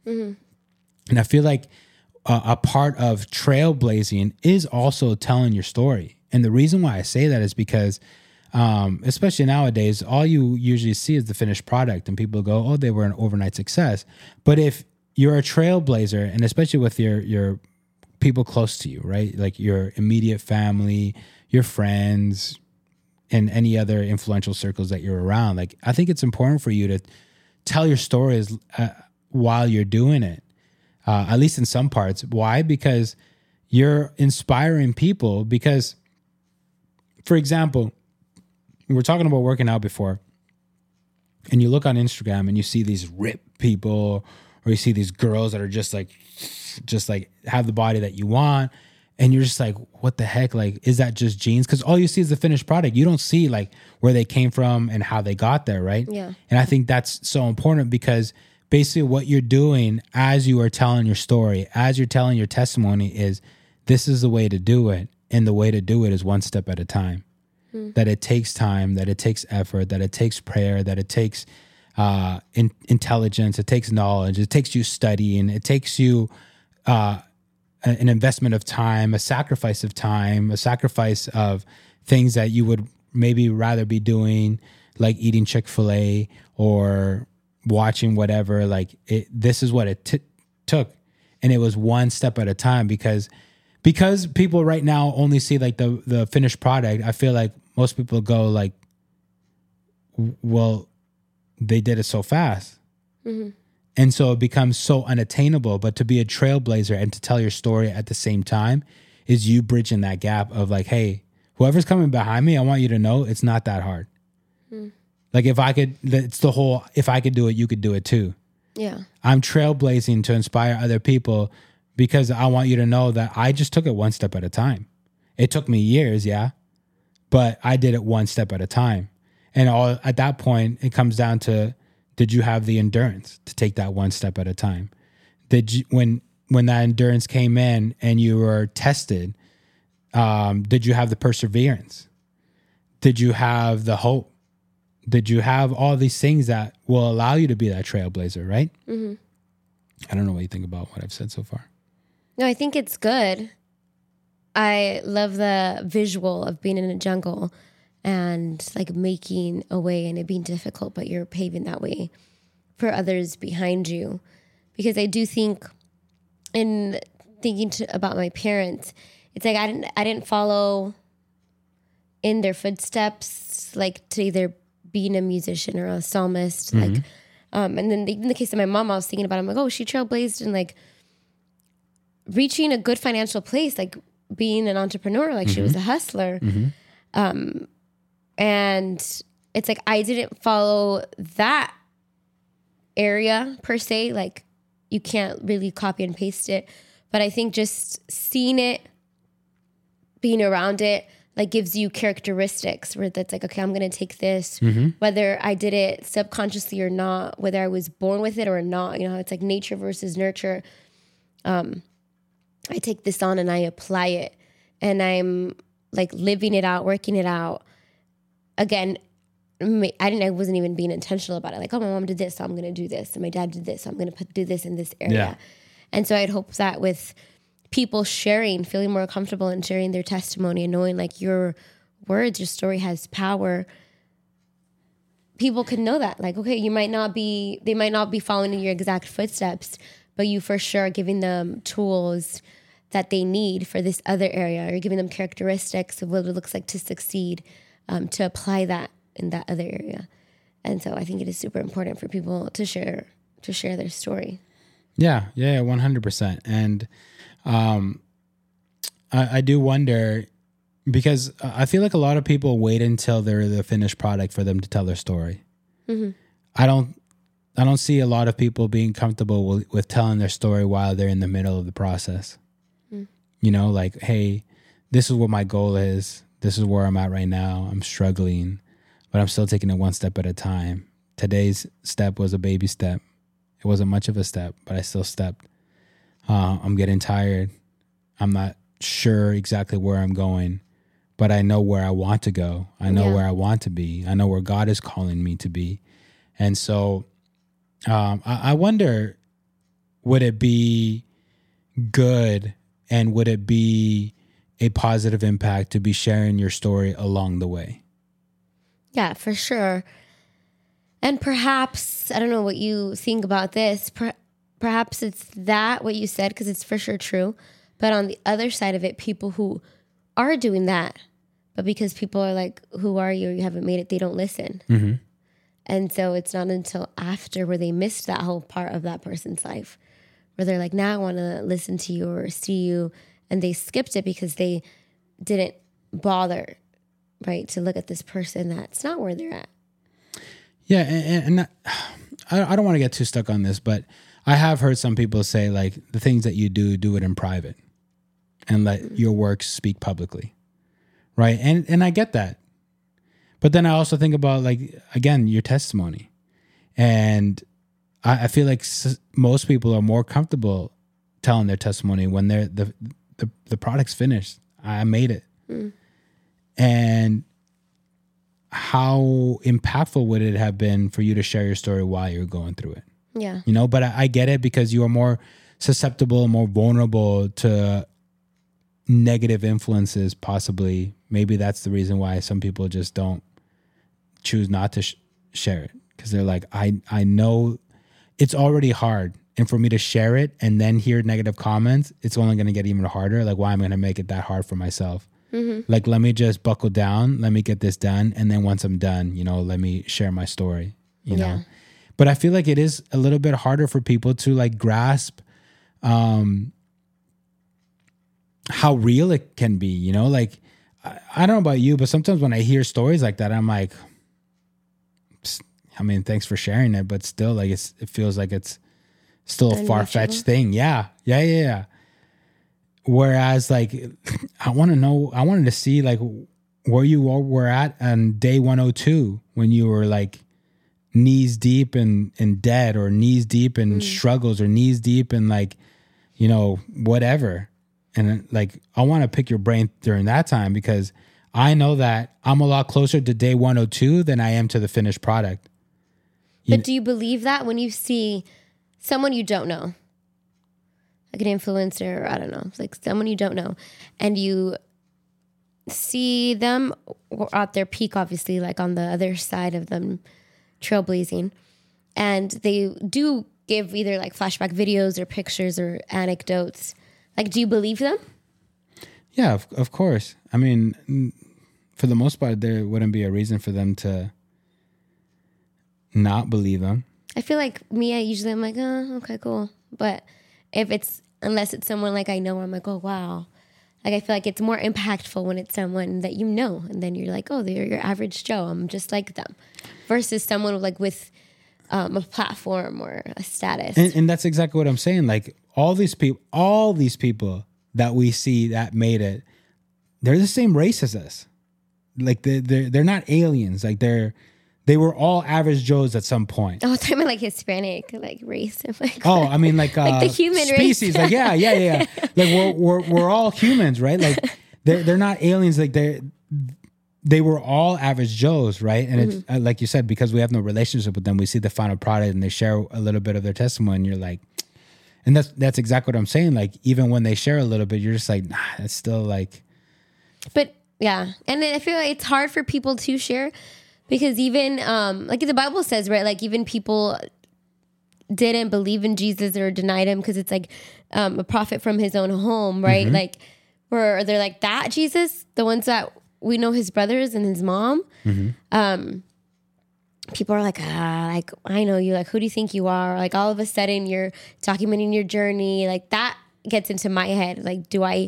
Mm-hmm. And I feel like uh, a part of trailblazing is also telling your story. And the reason why I say that is because, um, especially nowadays, all you usually see is the finished product, and people go, "Oh, they were an overnight success." But if you're a trailblazer, and especially with your your people close to you, right, like your immediate family, your friends, and any other influential circles that you're around, like I think it's important for you to tell your stories uh, while you're doing it, uh, at least in some parts. Why? Because you're inspiring people. Because, for example, we were talking about working out before, and you look on Instagram and you see these ripped people, or you see these girls that are just like, just like have the body that you want. And you're just like, what the heck? Like, is that just genes? Because all you see is the finished product. You don't see like where they came from and how they got there, right? Yeah. And I think that's so important, because basically what you're doing as you are telling your story, as you're telling your testimony, is this is the way to do it. And the way to do it is one step at a time. Mm. That it takes time, that it takes effort, that it takes prayer, that it takes uh, in, intelligence, it takes knowledge, it takes you studying, it takes you... Uh, an investment of time, a sacrifice of time, a sacrifice of things that you would maybe rather be doing, like eating Chick-fil-A or watching whatever. Like it, this is what it t- took. And it was one step at a time, because, because people right now only see like the, the finished product. I feel like most people go like, well, they did it so fast. Mm-hmm. And so it becomes so unattainable. But to be a trailblazer and to tell your story at the same time is you bridging that gap of like, hey, whoever's coming behind me, I want you to know it's not that hard. Mm. Like if I could, it's the whole, if I could do it, you could do it too. Yeah. I'm trailblazing to inspire other people, because I want you to know that I just took it one step at a time. It took me years, yeah, but I did it one step at a time. And all at that point, it comes down to, did you have the endurance to take that one step at a time? Did you, when when that endurance came in and you were tested, um, did you have the perseverance? Did you have the hope? Did you have all these things that will allow you to be that trailblazer, right? Mm-hmm. I don't know what you think about what I've said so far. No, I think it's good. I love the visual of being in a jungle and like making a way and it being difficult, but you're paving that way for others behind you. Because I do think, in thinking to, about my parents, it's like I didn't I didn't follow in their footsteps, like to either being a musician or a psalmist. Mm-hmm. Like, um, and then in the case of my mom, I was thinking about it, I'm like, oh, she trailblazed and like reaching a good financial place, like being an entrepreneur, like mm-hmm. she was a hustler. Mm-hmm. Um, and it's like, I didn't follow that area per se. Like you can't really copy and paste it, but I think just seeing it, being around it, like gives you characteristics where that's like, okay, I'm going to take this, mm-hmm. whether I did it subconsciously or not, whether I was born with it or not, you know, it's like nature versus nurture. Um, I take this on and I apply it and I'm like living it out, working it out. Again, I didn't, I wasn't even being intentional about it. Like, oh, my mom did this, so I'm going to do this. And my dad did this, so I'm going to do this in this area. Yeah. And so I'd hope that with people sharing, feeling more comfortable and sharing their testimony and knowing like your words, your story has power, people can know that. Like, okay, you might not be, they might not be following in your exact footsteps, but you for sure are giving them tools that they need for this other area. You're giving them characteristics of what it looks like to succeed, um, to apply that in that other area. And so I think it is super important for people to share, to share their story. Yeah, yeah, one hundred percent. And um, I, I do wonder, because I feel like a lot of people wait until they're the finished product for them to tell their story. Mm-hmm. I don't, I don't see a lot of people being comfortable with, with telling their story while they're in the middle of the process. Mm. You know, like, hey, this is what my goal is. This is where I'm at right now. I'm struggling, but I'm still taking it one step at a time. Today's step was a baby step. It wasn't much of a step, but I still stepped. Uh, I'm getting tired. I'm not sure exactly where I'm going, but I know where I want to go. I know yeah. where I want to be. I know where God is calling me to be. And so um, I, I wonder, would it be good and would it be a positive impact to be sharing your story along the way? Yeah, for sure. And perhaps, I don't know what you think about this, per, perhaps it's that, what you said, because it's for sure true. But on the other side of it, people who are doing that, but because people are like, who are you? You haven't made it, they don't listen. Mm-hmm. And so it's not until after where they missed that whole part of that person's life, where they're like, now I want to listen to you or see you. And they skipped it because they didn't bother, right, to look at this person that's not where they're at. Yeah, and, and I, I don't want to get too stuck on this, but I have heard some people say, like, the things that you do, do it in private and let mm-hmm. your works speak publicly, right? And and I get that. But then I also think about, like, again, your testimony. And I, I feel like s- most people are more comfortable telling their testimony when they're the the, the product's finished. I made it. Mm. And how impactful would it have been for you to share your story while you're going through it? Yeah. You know, but I, I get it because you are more susceptible, more vulnerable to negative influences, possibly. Maybe that's the reason why some people just don't choose not to sh- share it. Because they're like, I, I know it's already hard. And for me to share it and then hear negative comments, it's only going to get even harder. Like, why am I going to make it that hard for myself? Mm-hmm. Like, let me just buckle down. Let me get this done. And then once I'm done, you know, let me share my story, you yeah. know. But I feel like it is a little bit harder for people to, like, grasp um, how real it can be, you know. Like, I, I don't know about you, but sometimes when I hear stories like that, I'm like, I mean, thanks for sharing it. But still, like, it's, it feels like it's still a far-fetched thing. Yeah. Yeah, yeah, yeah. Whereas, like, I want to know, I wanted to see, like, where you were at on day one oh two when you were, like, knees deep in, in debt or knees deep in mm. struggles or knees deep in, like, you know, whatever. And, like, I want to pick your brain during that time because I know that I'm a lot closer to day one oh two than I am to the finished product. You but do you believe that when you see someone you don't know, like an influencer, or I don't know, like someone you don't know, and you see them at their peak, obviously, like on the other side of them trailblazing, and they do give either like flashback videos or pictures or anecdotes. Like, do you believe them? Yeah, of, of course. I mean, for the most part, there wouldn't be a reason for them to not believe them. I feel like me, I usually I'm like, oh, okay, cool. But if it's, unless it's someone like I know, I'm like, oh, wow. Like, I feel like it's more impactful when it's someone that you know. And then you're like, oh, they're your average Joe. I'm just like them. Versus someone like with um, a platform or a status. And, and that's exactly what I'm saying. Like, all these people, all these people that we see that made it, they're the same race as us. Like, they're, they're, they're not aliens. Like, they're, they were all average Joes at some point. Oh, I mean, like Hispanic, like race. Like, oh, I mean, like, uh, like the human species. race. Like, yeah, yeah, yeah. Like, we're, we're, we're all humans, right? Like, they're, they're not aliens. Like, they they were all average Joes, right? And mm-hmm. it's, uh, like you said, because we have no relationship with them, we see the final product and they share a little bit of their testimony. And you're like, and that's, that's exactly what I'm saying. Like, even when they share a little bit, you're just like, nah, it's still like. But yeah. And I feel like it's hard for people to share. Because even, um, like the Bible says, right, like even people didn't believe in Jesus or denied him because it's like um, a prophet from his own home, right? Mm-hmm. Like, where they're like, that Jesus, the ones that we know his brothers and his mom, mm-hmm. um, people are like, ah, like, I know you. Like, who do you think you are? Like, all of a sudden you're documenting your journey. Like, that gets into my head. Like, do I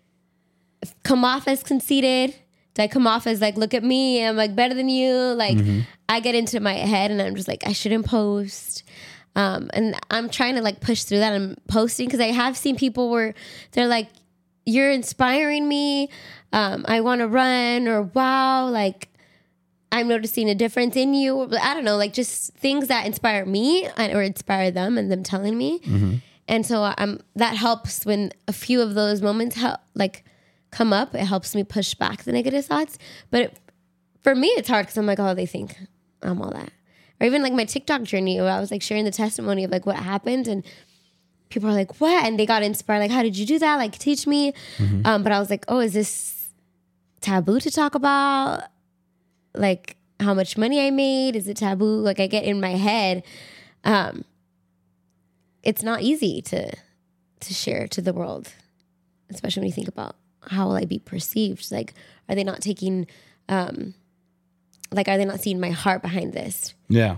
come off as conceited? Do I come off as like, look at me, I'm like better than you? Like, mm-hmm. I get into my head and I'm just like, I shouldn't post. Um, and I'm trying to like push through that. I'm posting because I have seen people where they're like, you're inspiring me. Um, I want to run, or wow, like I'm noticing a difference in you. I don't know, like just things that inspire me or inspire them and them telling me. Mm-hmm. And so I'm, that helps when a few of those moments help, like, come up. It helps me push back the negative thoughts. But it, for me, it's hard because I'm like, oh, they think I'm all that. Or even like my TikTok journey where I was like sharing the testimony of like what happened, and people are like, what? And they got inspired. Like, how did you do that? Like, teach me. Mm-hmm. Um, but I was like, oh, is this taboo to talk about? Like, how much money I made? Is it taboo? Like, I get in my head. Um, it's not easy to to share to the world, especially when you think about how will I be perceived? Like, are they not taking, um, like, are they not seeing my heart behind this? Yeah.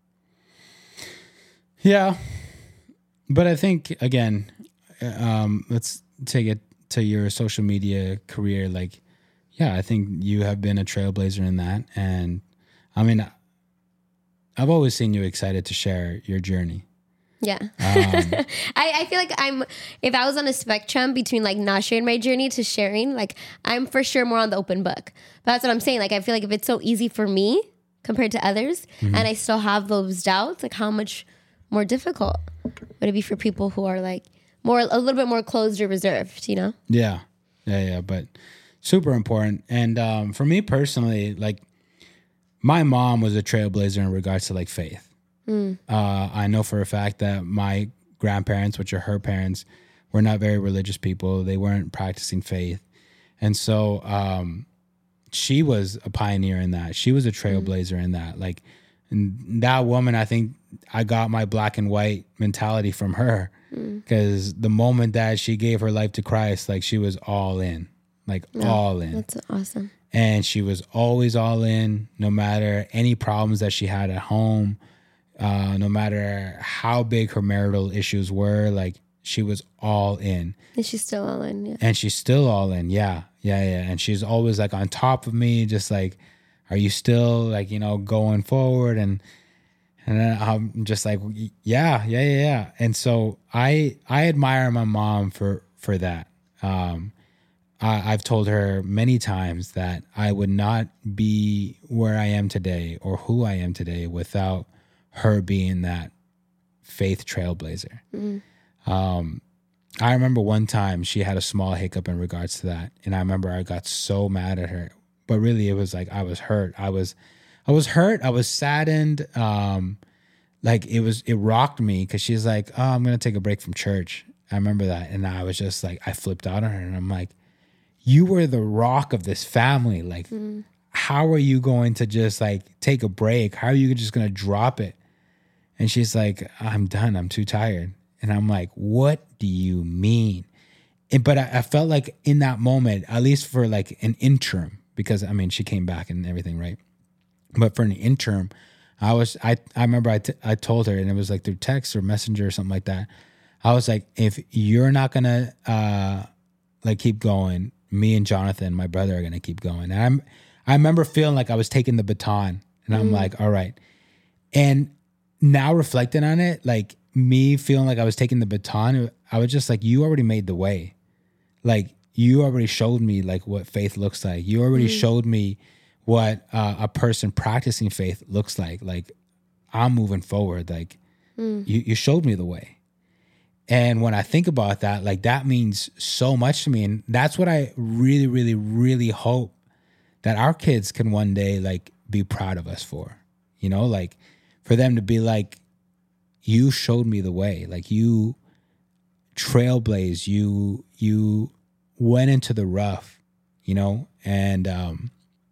Yeah. But I think, again, um, let's take it to your social media career. Like, yeah, I think you have been a trailblazer in that. And I mean, I've always seen you excited to share your journey. Yeah. Um, I, I feel like I'm, if I was on a spectrum between like not sharing my journey to sharing, like I'm for sure more on the open book. But that's what I'm saying. Like, I feel like if it's so easy for me compared to others, mm-hmm. and I still have those doubts, like how much more difficult would it be for people who are like more, a little bit more closed or reserved, you know? Yeah. Yeah. Yeah. But super important. And um, for me personally, like my mom was a trailblazer in regards to like faith. Mm. Uh, I know for a fact that my grandparents, which are her parents, were not very religious people. They weren't practicing faith. And so um, she was a pioneer in that. She was a trailblazer mm. in that. Like, and that woman, I think I got my black and white mentality from her, because mm. the moment that she gave her life to Christ, like she was all in, like yeah, all in. That's awesome. And she was always all in, no matter any problems that she had at home. Uh, no matter how big her marital issues were, like she was all in. And she's still all in, yeah. And she's still all in, yeah, yeah, yeah. And she's always like on top of me, just like, are you still like, you know, going forward? And and then I'm just like, yeah, yeah, yeah, yeah. And so I I admire my mom for for that. Um, I, I've told her many times that I would not be where I am today or who I am today without her being that faith trailblazer. Mm-hmm. Um, I remember one time she had a small hiccup in regards to that. And I remember I got so mad at her, but really it was like, I was hurt. I was, I was hurt. I was saddened. Um, like it was, it rocked me, cause she's like, oh, I'm going to take a break from church. I remember that. And I was just like, I flipped out on her and I'm like, you were the rock of this family. Like, mm-hmm. how are you going to just like take a break? How are you just going to drop it? And she's like, I'm done. I'm too tired. And I'm like, what do you mean? And, but I, I felt like in that moment, at least for like an interim, because I mean, she came back and everything, right? But for an interim, I was, I, I remember I, t- I told her, and it was like through text or messenger or something like that. I was like, if you're not going to uh, like keep going, me and Jonathan, my brother, are going to keep going. And I'm, I remember feeling like I was taking the baton, and I'm mm. like, all right. And now reflecting on it, like me feeling like I was taking the baton, I was just like, you already made the way. Like you already showed me like what faith looks like. You already mm. showed me what uh, a person practicing faith looks like. Like I'm moving forward. Like mm. you, you showed me the way. And when I think about that, like that means so much to me. And that's what I really, really, really hope that our kids can one day like be proud of us for, you know, like for them to be like, you showed me the way. Like you trailblazed, you, you went into the rough, you know? And, um,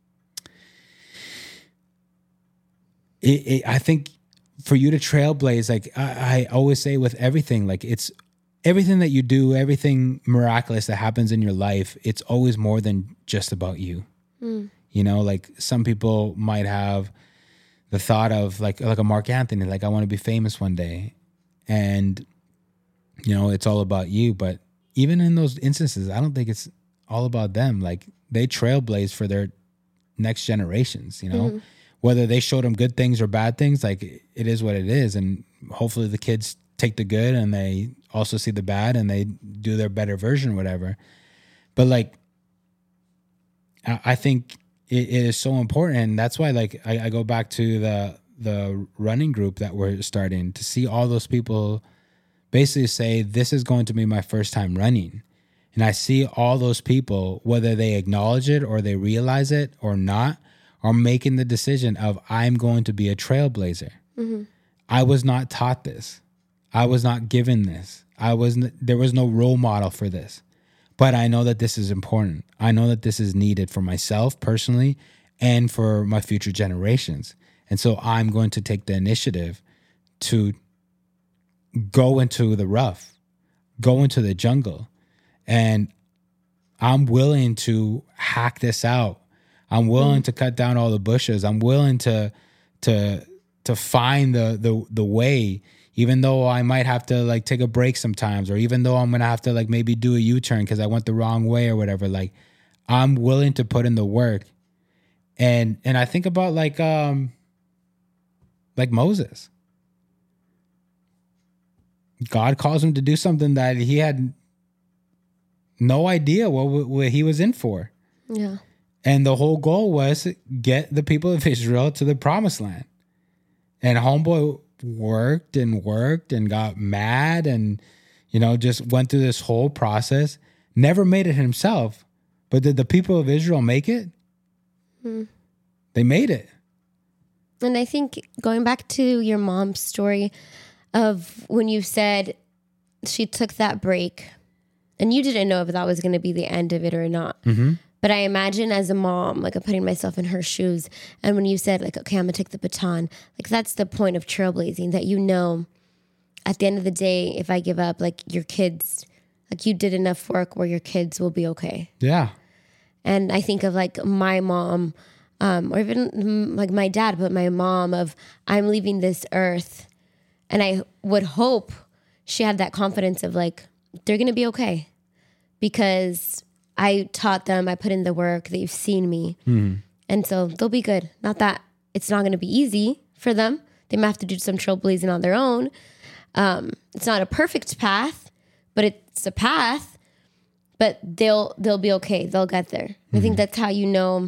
it, it, I think for you to trailblaze, like I, I always say with everything, like it's everything that you do, everything miraculous that happens in your life, it's always more than just about you. Mm. You know, like some people might have the thought of like, like a Mark Anthony, like I want to be famous one day. And, you know, it's all about you. But even in those instances, I don't think it's all about them. Like they trailblaze for their next generations, you know, mm-hmm. whether they showed them good things or bad things, like it is what it is. And hopefully the kids take the good and they also see the bad and they do their better version or whatever. But like, I think it, it is so important. And that's why like I, I go back to the the running group that we're starting to see all those people basically say, this is going to be my first time running. And I see all those people, whether they acknowledge it or they realize it or not, are making the decision of I'm going to be a trailblazer. Mm-hmm. I was not taught this. I was not given this. I wasn't, there was no role model for this. But I know that this is important. I know that this is needed for myself personally and for my future generations. And so I'm going to take the initiative to go into the rough, go into the jungle. And I'm willing to hack this out. I'm willing mm. to cut down all the bushes. I'm willing to to to find the the the way, even though I might have to like take a break sometimes, or even though I'm gonna have to like maybe do a U-turn because I went the wrong way or whatever. Like, I'm willing to put in the work. And and I think about like um like Moses. God calls him to do something that he had no idea what, what he was in for. Yeah. And the whole goal was get the people of Israel to the promised land. And homeboy worked and worked and got mad and, you know, just went through this whole process. Never made it himself. But did the people of Israel make it? Hmm. They made it. And I think going back to your mom's story of when you said she took that break and you didn't know if that was going to be the end of it or not. Mm-hmm. But I imagine as a mom, like I'm putting myself in her shoes. And when you said like, okay, I'm gonna take the baton, like that's the point of trailblazing, that you know, at the end of the day, if I give up, like your kids, like you did enough work where your kids will be okay. Yeah. And I think of like my mom, um, or even like my dad, but my mom of I'm leaving this earth. And I would hope she had that confidence of like, they're gonna be okay. Because I taught them, I put in the work, they've seen me. Mm. And so they'll be good. Not that it's not going to be easy for them. They might have to do some trailblazing on their own. Um, it's not a perfect path, but it's a path. But they'll they'll be okay. They'll get there. Mm-hmm. I think that's how you know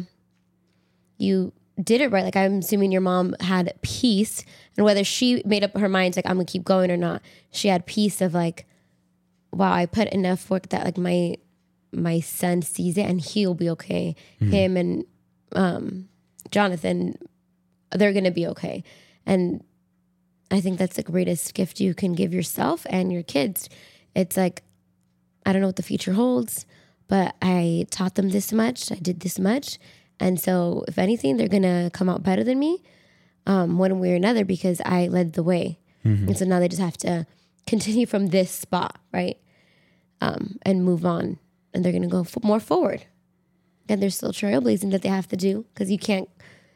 you did it right. Like I'm assuming your mom had peace. And whether she made up her mind, like I'm going to keep going or not, she had peace of like, wow, I put enough work that like my... my son sees it and he'll be okay. Mm-hmm. Him and um, Jonathan, they're going to be okay. And I think that's the greatest gift you can give yourself and your kids. It's like, I don't know what the future holds, but I taught them this much. I did this much. And so if anything, they're going to come out better than me um, one way or another because I led the way. Mm-hmm. And so now they just have to continue from this spot, right? Um, and move on. And they're going to go f- more forward. And there's still trailblazing that they have to do because you can't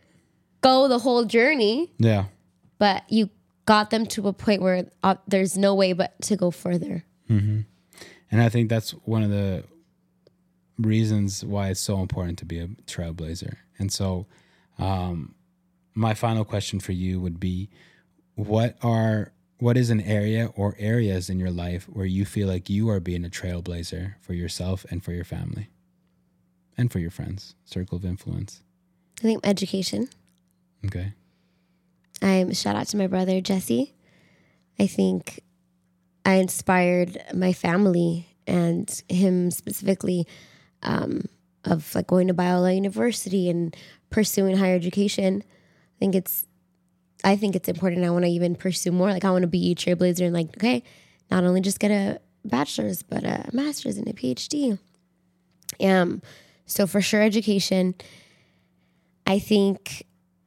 go the whole journey. Yeah. But you got them to a point where uh, there's no way but to go further. Mm-hmm. And I think that's one of the reasons why it's so important to be a trailblazer. And so um, my final question for you would be, what are... what is an area or areas in your life where you feel like you are being a trailblazer for yourself and for your family and for your friends, circle of influence? I think education. Okay. I'm shout out to my brother, Jesse. I think I inspired my family and him specifically um, of like going to Biola University and pursuing higher education. I think it's I think it's important. I want to even pursue more. Like I want to be a trailblazer and like, okay, not only just get a bachelor's, but a master's and a PhD. Um, so for sure, education. I think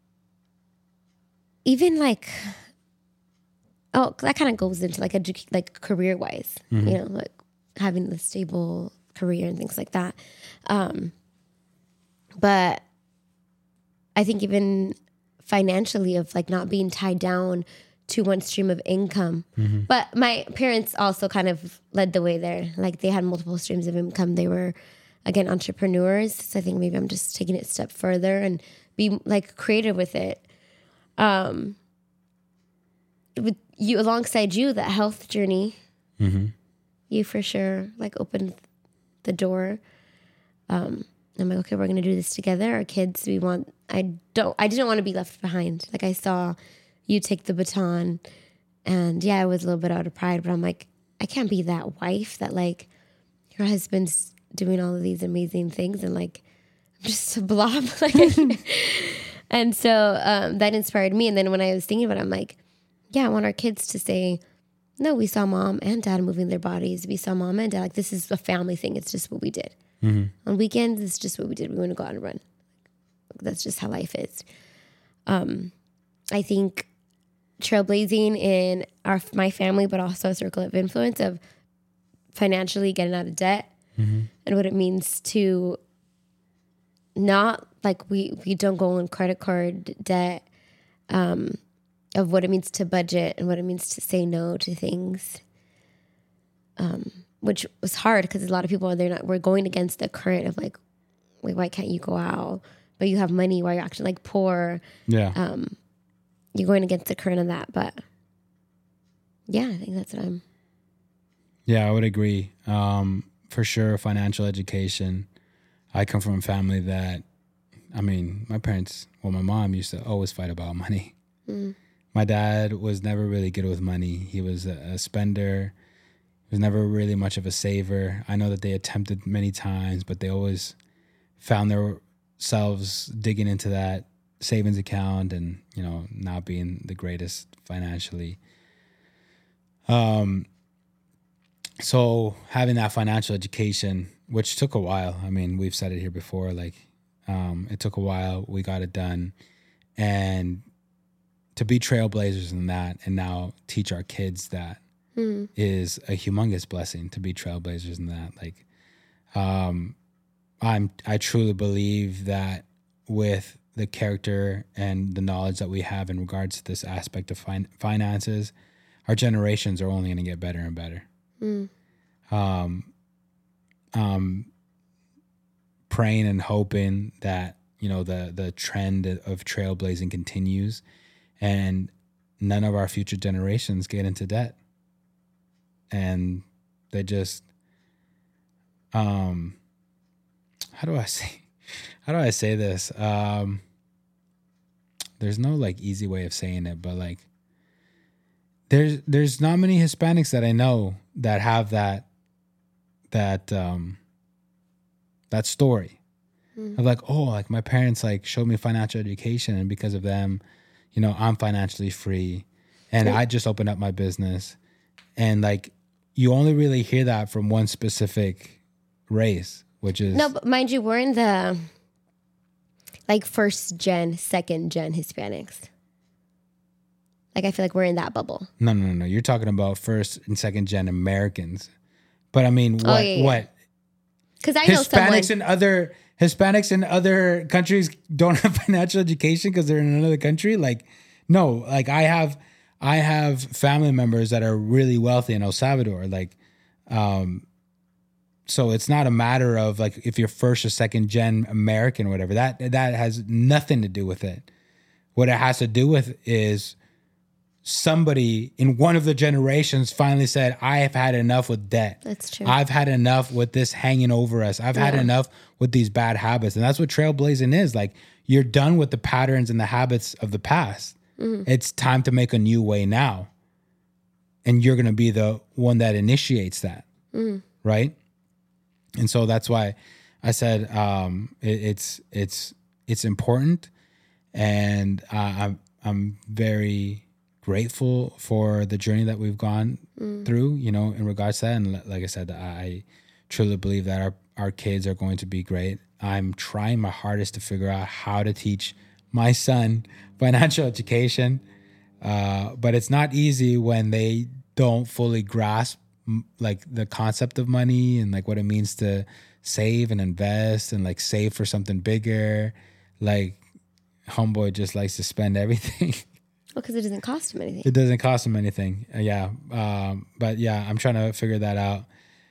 even like, oh, that kind of goes into like edu- like career wise, mm-hmm. you know, like having the stable career and things like that. Um, but I think even financially of like not being tied down to one stream of income. Mm-hmm. But my parents also kind of led the way there. Like they had multiple streams of income. They were, again, entrepreneurs. So I think maybe I'm just taking it a step further and be like creative with it. Um, with you alongside you, that health journey, mm-hmm. you for sure like opened the door. Um, I'm like, okay, we're going to do this together. Our kids, we want, I don't, I didn't want to be left behind. Like I saw you take the baton and yeah, I was a little bit out of pride, but I'm like, I can't be that wife that like your husband's doing all of these amazing things and like, I'm just a blob. like, and so um, that inspired me. And then when I was thinking about it, I'm like, yeah, I want our kids to say, No, we saw mom and dad moving their bodies. We saw mom and dad. Like, this is a family thing. It's just what we did. Mm-hmm. On weekends, it's just what we did. We want to go out and run. That's just how life is. Um, I think trailblazing in our my family, but also a circle of influence of financially getting out of debt mm-hmm. and what it means to not, like, we, we don't go on credit card debt, um, of what it means to budget and what it means to say no to things, um, which was hard because a lot of people are they're not we're going against the current of like, wait, why can't you go out? But you have money while you're actually like poor. Yeah, um, you're going against the current of that. But yeah, I think that's what I'm. Yeah, I would agree. Um, for sure, financial education. I come from a family that, I mean, my parents, well, my mom used to always fight about money. Mm. My dad was never really good with money. He was a, a spender. He was never really much of a saver. I know that they attempted many times, but they always found themselves digging into that savings account and, you know, not being the greatest financially. Um. So having that financial education, which took a while. I mean, we've said it here before, like, um, it took a while. We got it done. And to be trailblazers in that and now teach our kids that mm. is a humongous blessing to be trailblazers in that. Like, um, I'm, I truly believe that with the character and the knowledge that we have in regards to this aspect of fin- finances, our generations are only going to get better and better. Mm. Um, um, praying and hoping that, you know, the, the trend of trailblazing continues and none of our future generations get into debt. And they just, um, how do I say, how do I say this? Um, there's no like easy way of saying it, but like, there's, there's not many Hispanics that I know that have that, that, um, that story mm. of like, oh, like my parents like showed me financial education and because of them, you know, I'm financially free and I just opened up my business. And like, you only really hear that from one specific race, which is... No, but mind you, we're in the like first gen, second gen Hispanics. Like, I feel like we're in that bubble. No, no, no, no. You're talking about first and second gen Americans. But I mean, what, oh, yeah, yeah. what? Because I know Hispanics someone... in other Hispanics in other countries don't have financial education because they're in another country. Like, no, like I have, I have family members that are really wealthy in El Salvador. Like, um, so it's not a matter of like if you're first or second gen American or whatever. That that has nothing to do with it. What it has to do with is somebody in one of the generations finally said, I have had enough with debt. That's true. I've had enough with this hanging over us. I've had Yeah. enough with these bad habits. And that's what trailblazing is. Like, you're done with the patterns and the habits of the past. Mm-hmm. It's time to make a new way now. And you're going to be the one that initiates that. Mm-hmm. Right. And so that's why I said, um, it, it's, it's, it's important. And uh, I'm, I'm very grateful for the journey that we've gone mm. through, you know, in regards to that. And like I said, I truly believe that our, our kids are going to be great. I'm trying my hardest to figure out how to teach my son financial education. Uh, but it's not easy when they don't fully grasp m- like the concept of money and like what it means to save and invest and like save for something bigger. Like, homeboy just likes to spend everything. Well, because it doesn't cost him anything. It doesn't cost him anything. Uh, yeah. Um, but yeah, I'm trying to figure that out.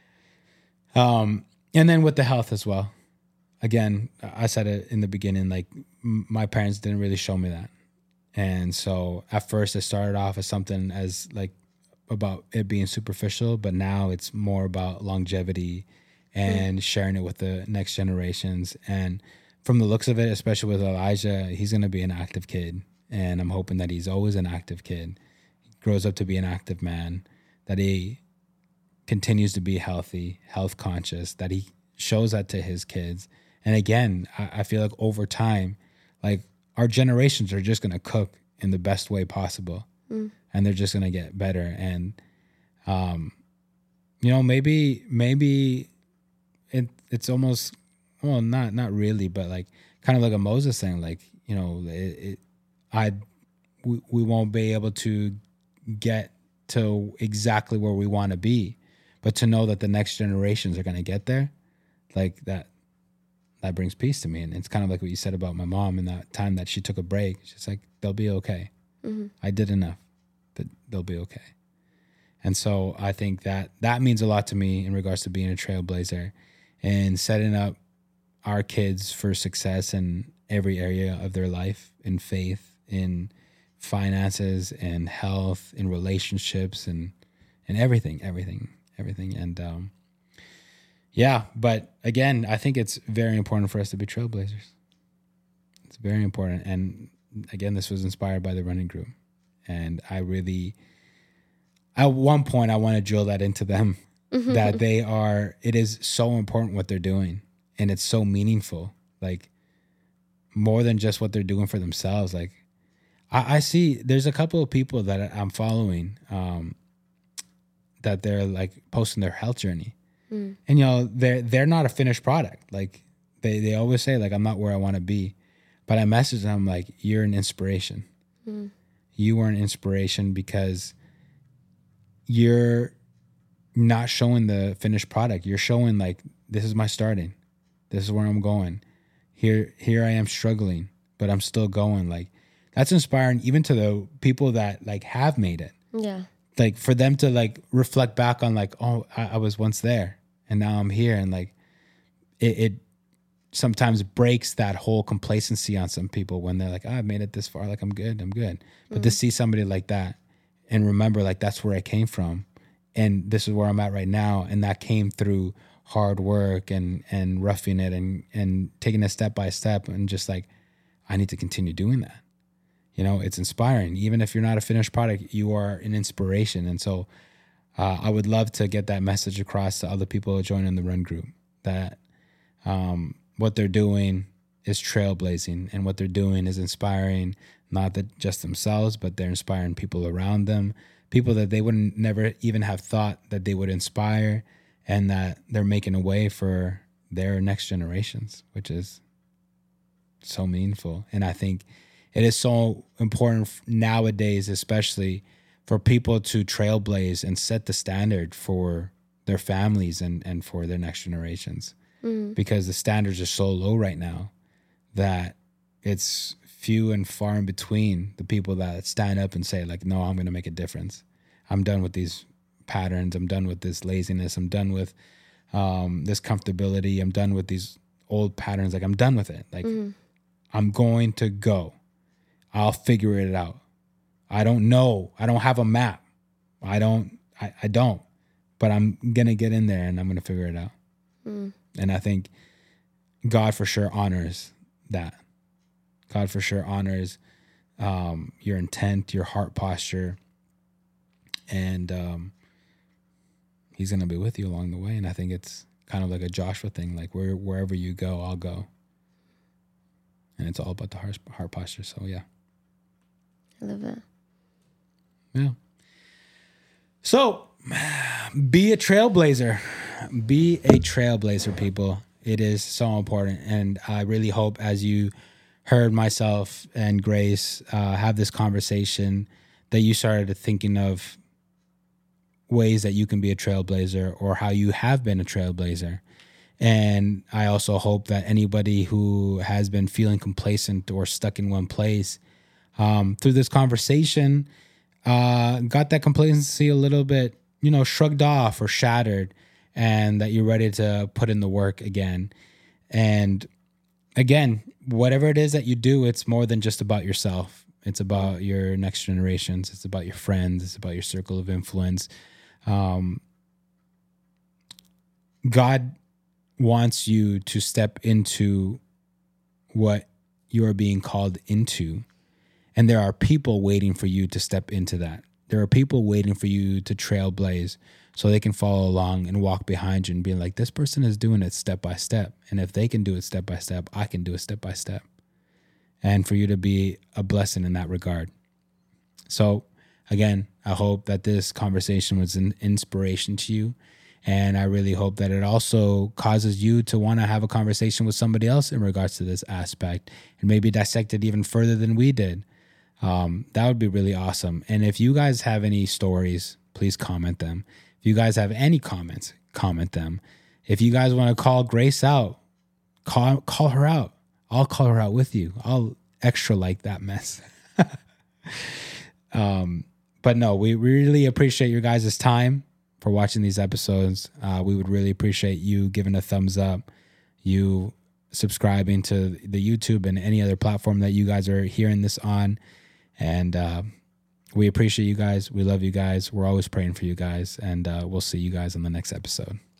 Um, and then with the health as well. Again, I said it in the beginning, like m- my parents didn't really show me that. And so at first it started off as something as like about it being superficial, but now it's more about longevity and mm. sharing it with the next generations. And from the looks of it, especially with Elijah, he's going to be an active kid. And I'm hoping that he's always an active kid, he grows up to be an active man, that he continues to be healthy, health conscious, that he shows that to his kids. And again, I, I feel like over time, like our generations are just going to cook in the best way possible. Mm. And they're just going to get better. And Um, you know, maybe maybe it it's almost well, not not really, but like kind of like a Moses thing. Like, you know, it, it I we, we won't be able to get to exactly where we want to be, but to know that the next generations are going to get there, like that that brings peace to me. And it's kind of like what you said about my mom and that time that she took a break. She's like, they'll be okay. Mm-hmm. I did enough that they'll be okay. And so I think that that means a lot to me in regards to being a trailblazer and setting up our kids for success in every area of their life, in faith, in finances, and health, in relationships, and and everything, everything, everything. And um, yeah, but again, I think it's very important for us to be trailblazers. It's very important. And again, this was inspired by the running group. And I really, at one point, I want to drill that into them, mm-hmm. that they are, it is so important what they're doing. And it's so meaningful, like more than just what they're doing for themselves. Like I, I see there's a couple of people that I'm following um, that they're like posting their health journey. Mm. And, you know, they're, they're not a finished product. Like they, they always say, like, I'm not where I want to be. But I message them like, you're an inspiration. Mm. You are an inspiration because you're not showing the finished product. You're showing like, this is my starting. This is where I'm going. Here, here I am struggling, but I'm still going. Like that's inspiring even to the people that like have made it. Yeah. Like for them to like reflect back on like, oh, I, I was once there and now I'm here. And like it, it sometimes breaks that whole complacency on some people when they're like, oh, I made it this far. Like I'm good. I'm good. But mm. to see somebody like that and remember like that's where I came from and this is where I'm at right now. And that came through hard work and, and roughing it and, and taking it step by step and just like, I need to continue doing that. You know, it's inspiring. Even if you're not a finished product, you are an inspiration. And so uh, I would love to get that message across to other people joining the run group that um, what they're doing is trailblazing and what they're doing is inspiring, not that just themselves, but they're inspiring people around them, people that they wouldn't never even have thought that they would inspire, and that they're making a way for their next generations, which is so meaningful. And I think it is so important nowadays, especially for people to trailblaze and set the standard for their families and, and for their next generations. Mm. Because the standards are so low right now that it's few and far in between the people that stand up and say like, no, I'm going to make a difference. I'm done with these patterns. I'm done with this laziness. I'm done with um, this comfortability. I'm done with these old patterns. Like I'm done with it. Like mm. I'm going to go. I'll figure it out. I don't know. I don't have a map. I don't, I, I don't, but I'm going to get in there and I'm going to figure it out. Mm. And I think God for sure honors that. God for sure honors um, your intent, your heart posture, and um, he's going to be with you along the way. And I think it's kind of like a Joshua thing, like where, wherever you go, I'll go. And it's all about the heart, heart posture. So, yeah. I love that. Yeah. So, be a trailblazer. Be a trailblazer, people. It is so important. And I really hope as you heard myself and Grace uh, have this conversation that you started thinking of ways that you can be a trailblazer or how you have been a trailblazer. And I also hope that anybody who has been feeling complacent or stuck in one place um, through this conversation uh, got that complacency a little bit, you know, shrugged off or shattered, and that you're ready to put in the work again. And again, whatever it is that you do, it's more than just about yourself. It's about your next generations. It's about your friends. It's about your circle of influence. Um, God wants you to step into what you are being called into. And there are people waiting for you to step into that. There are people waiting for you to trailblaze so they can follow along and walk behind you and be like, this person is doing it step by step. And if they can do it step by step, I can do it step by step. And for you to be a blessing in that regard. So again, I hope that this conversation was an inspiration to you. And I really hope that it also causes you to want to have a conversation with somebody else in regards to this aspect and maybe dissect it even further than we did. Um, that would be really awesome. And if you guys have any stories, please comment them. If you guys have any comments, comment them. If you guys want to call Grace out, call call her out. I'll call her out with you. I'll extra like that mess. um, but no, we really appreciate your guys' time for watching these episodes. Uh, we would really appreciate you giving a thumbs up, you subscribing to the YouTube and any other platform that you guys are hearing this on. And uh, we appreciate you guys. We love you guys. We're always praying for you guys. And uh, we'll see you guys on the next episode.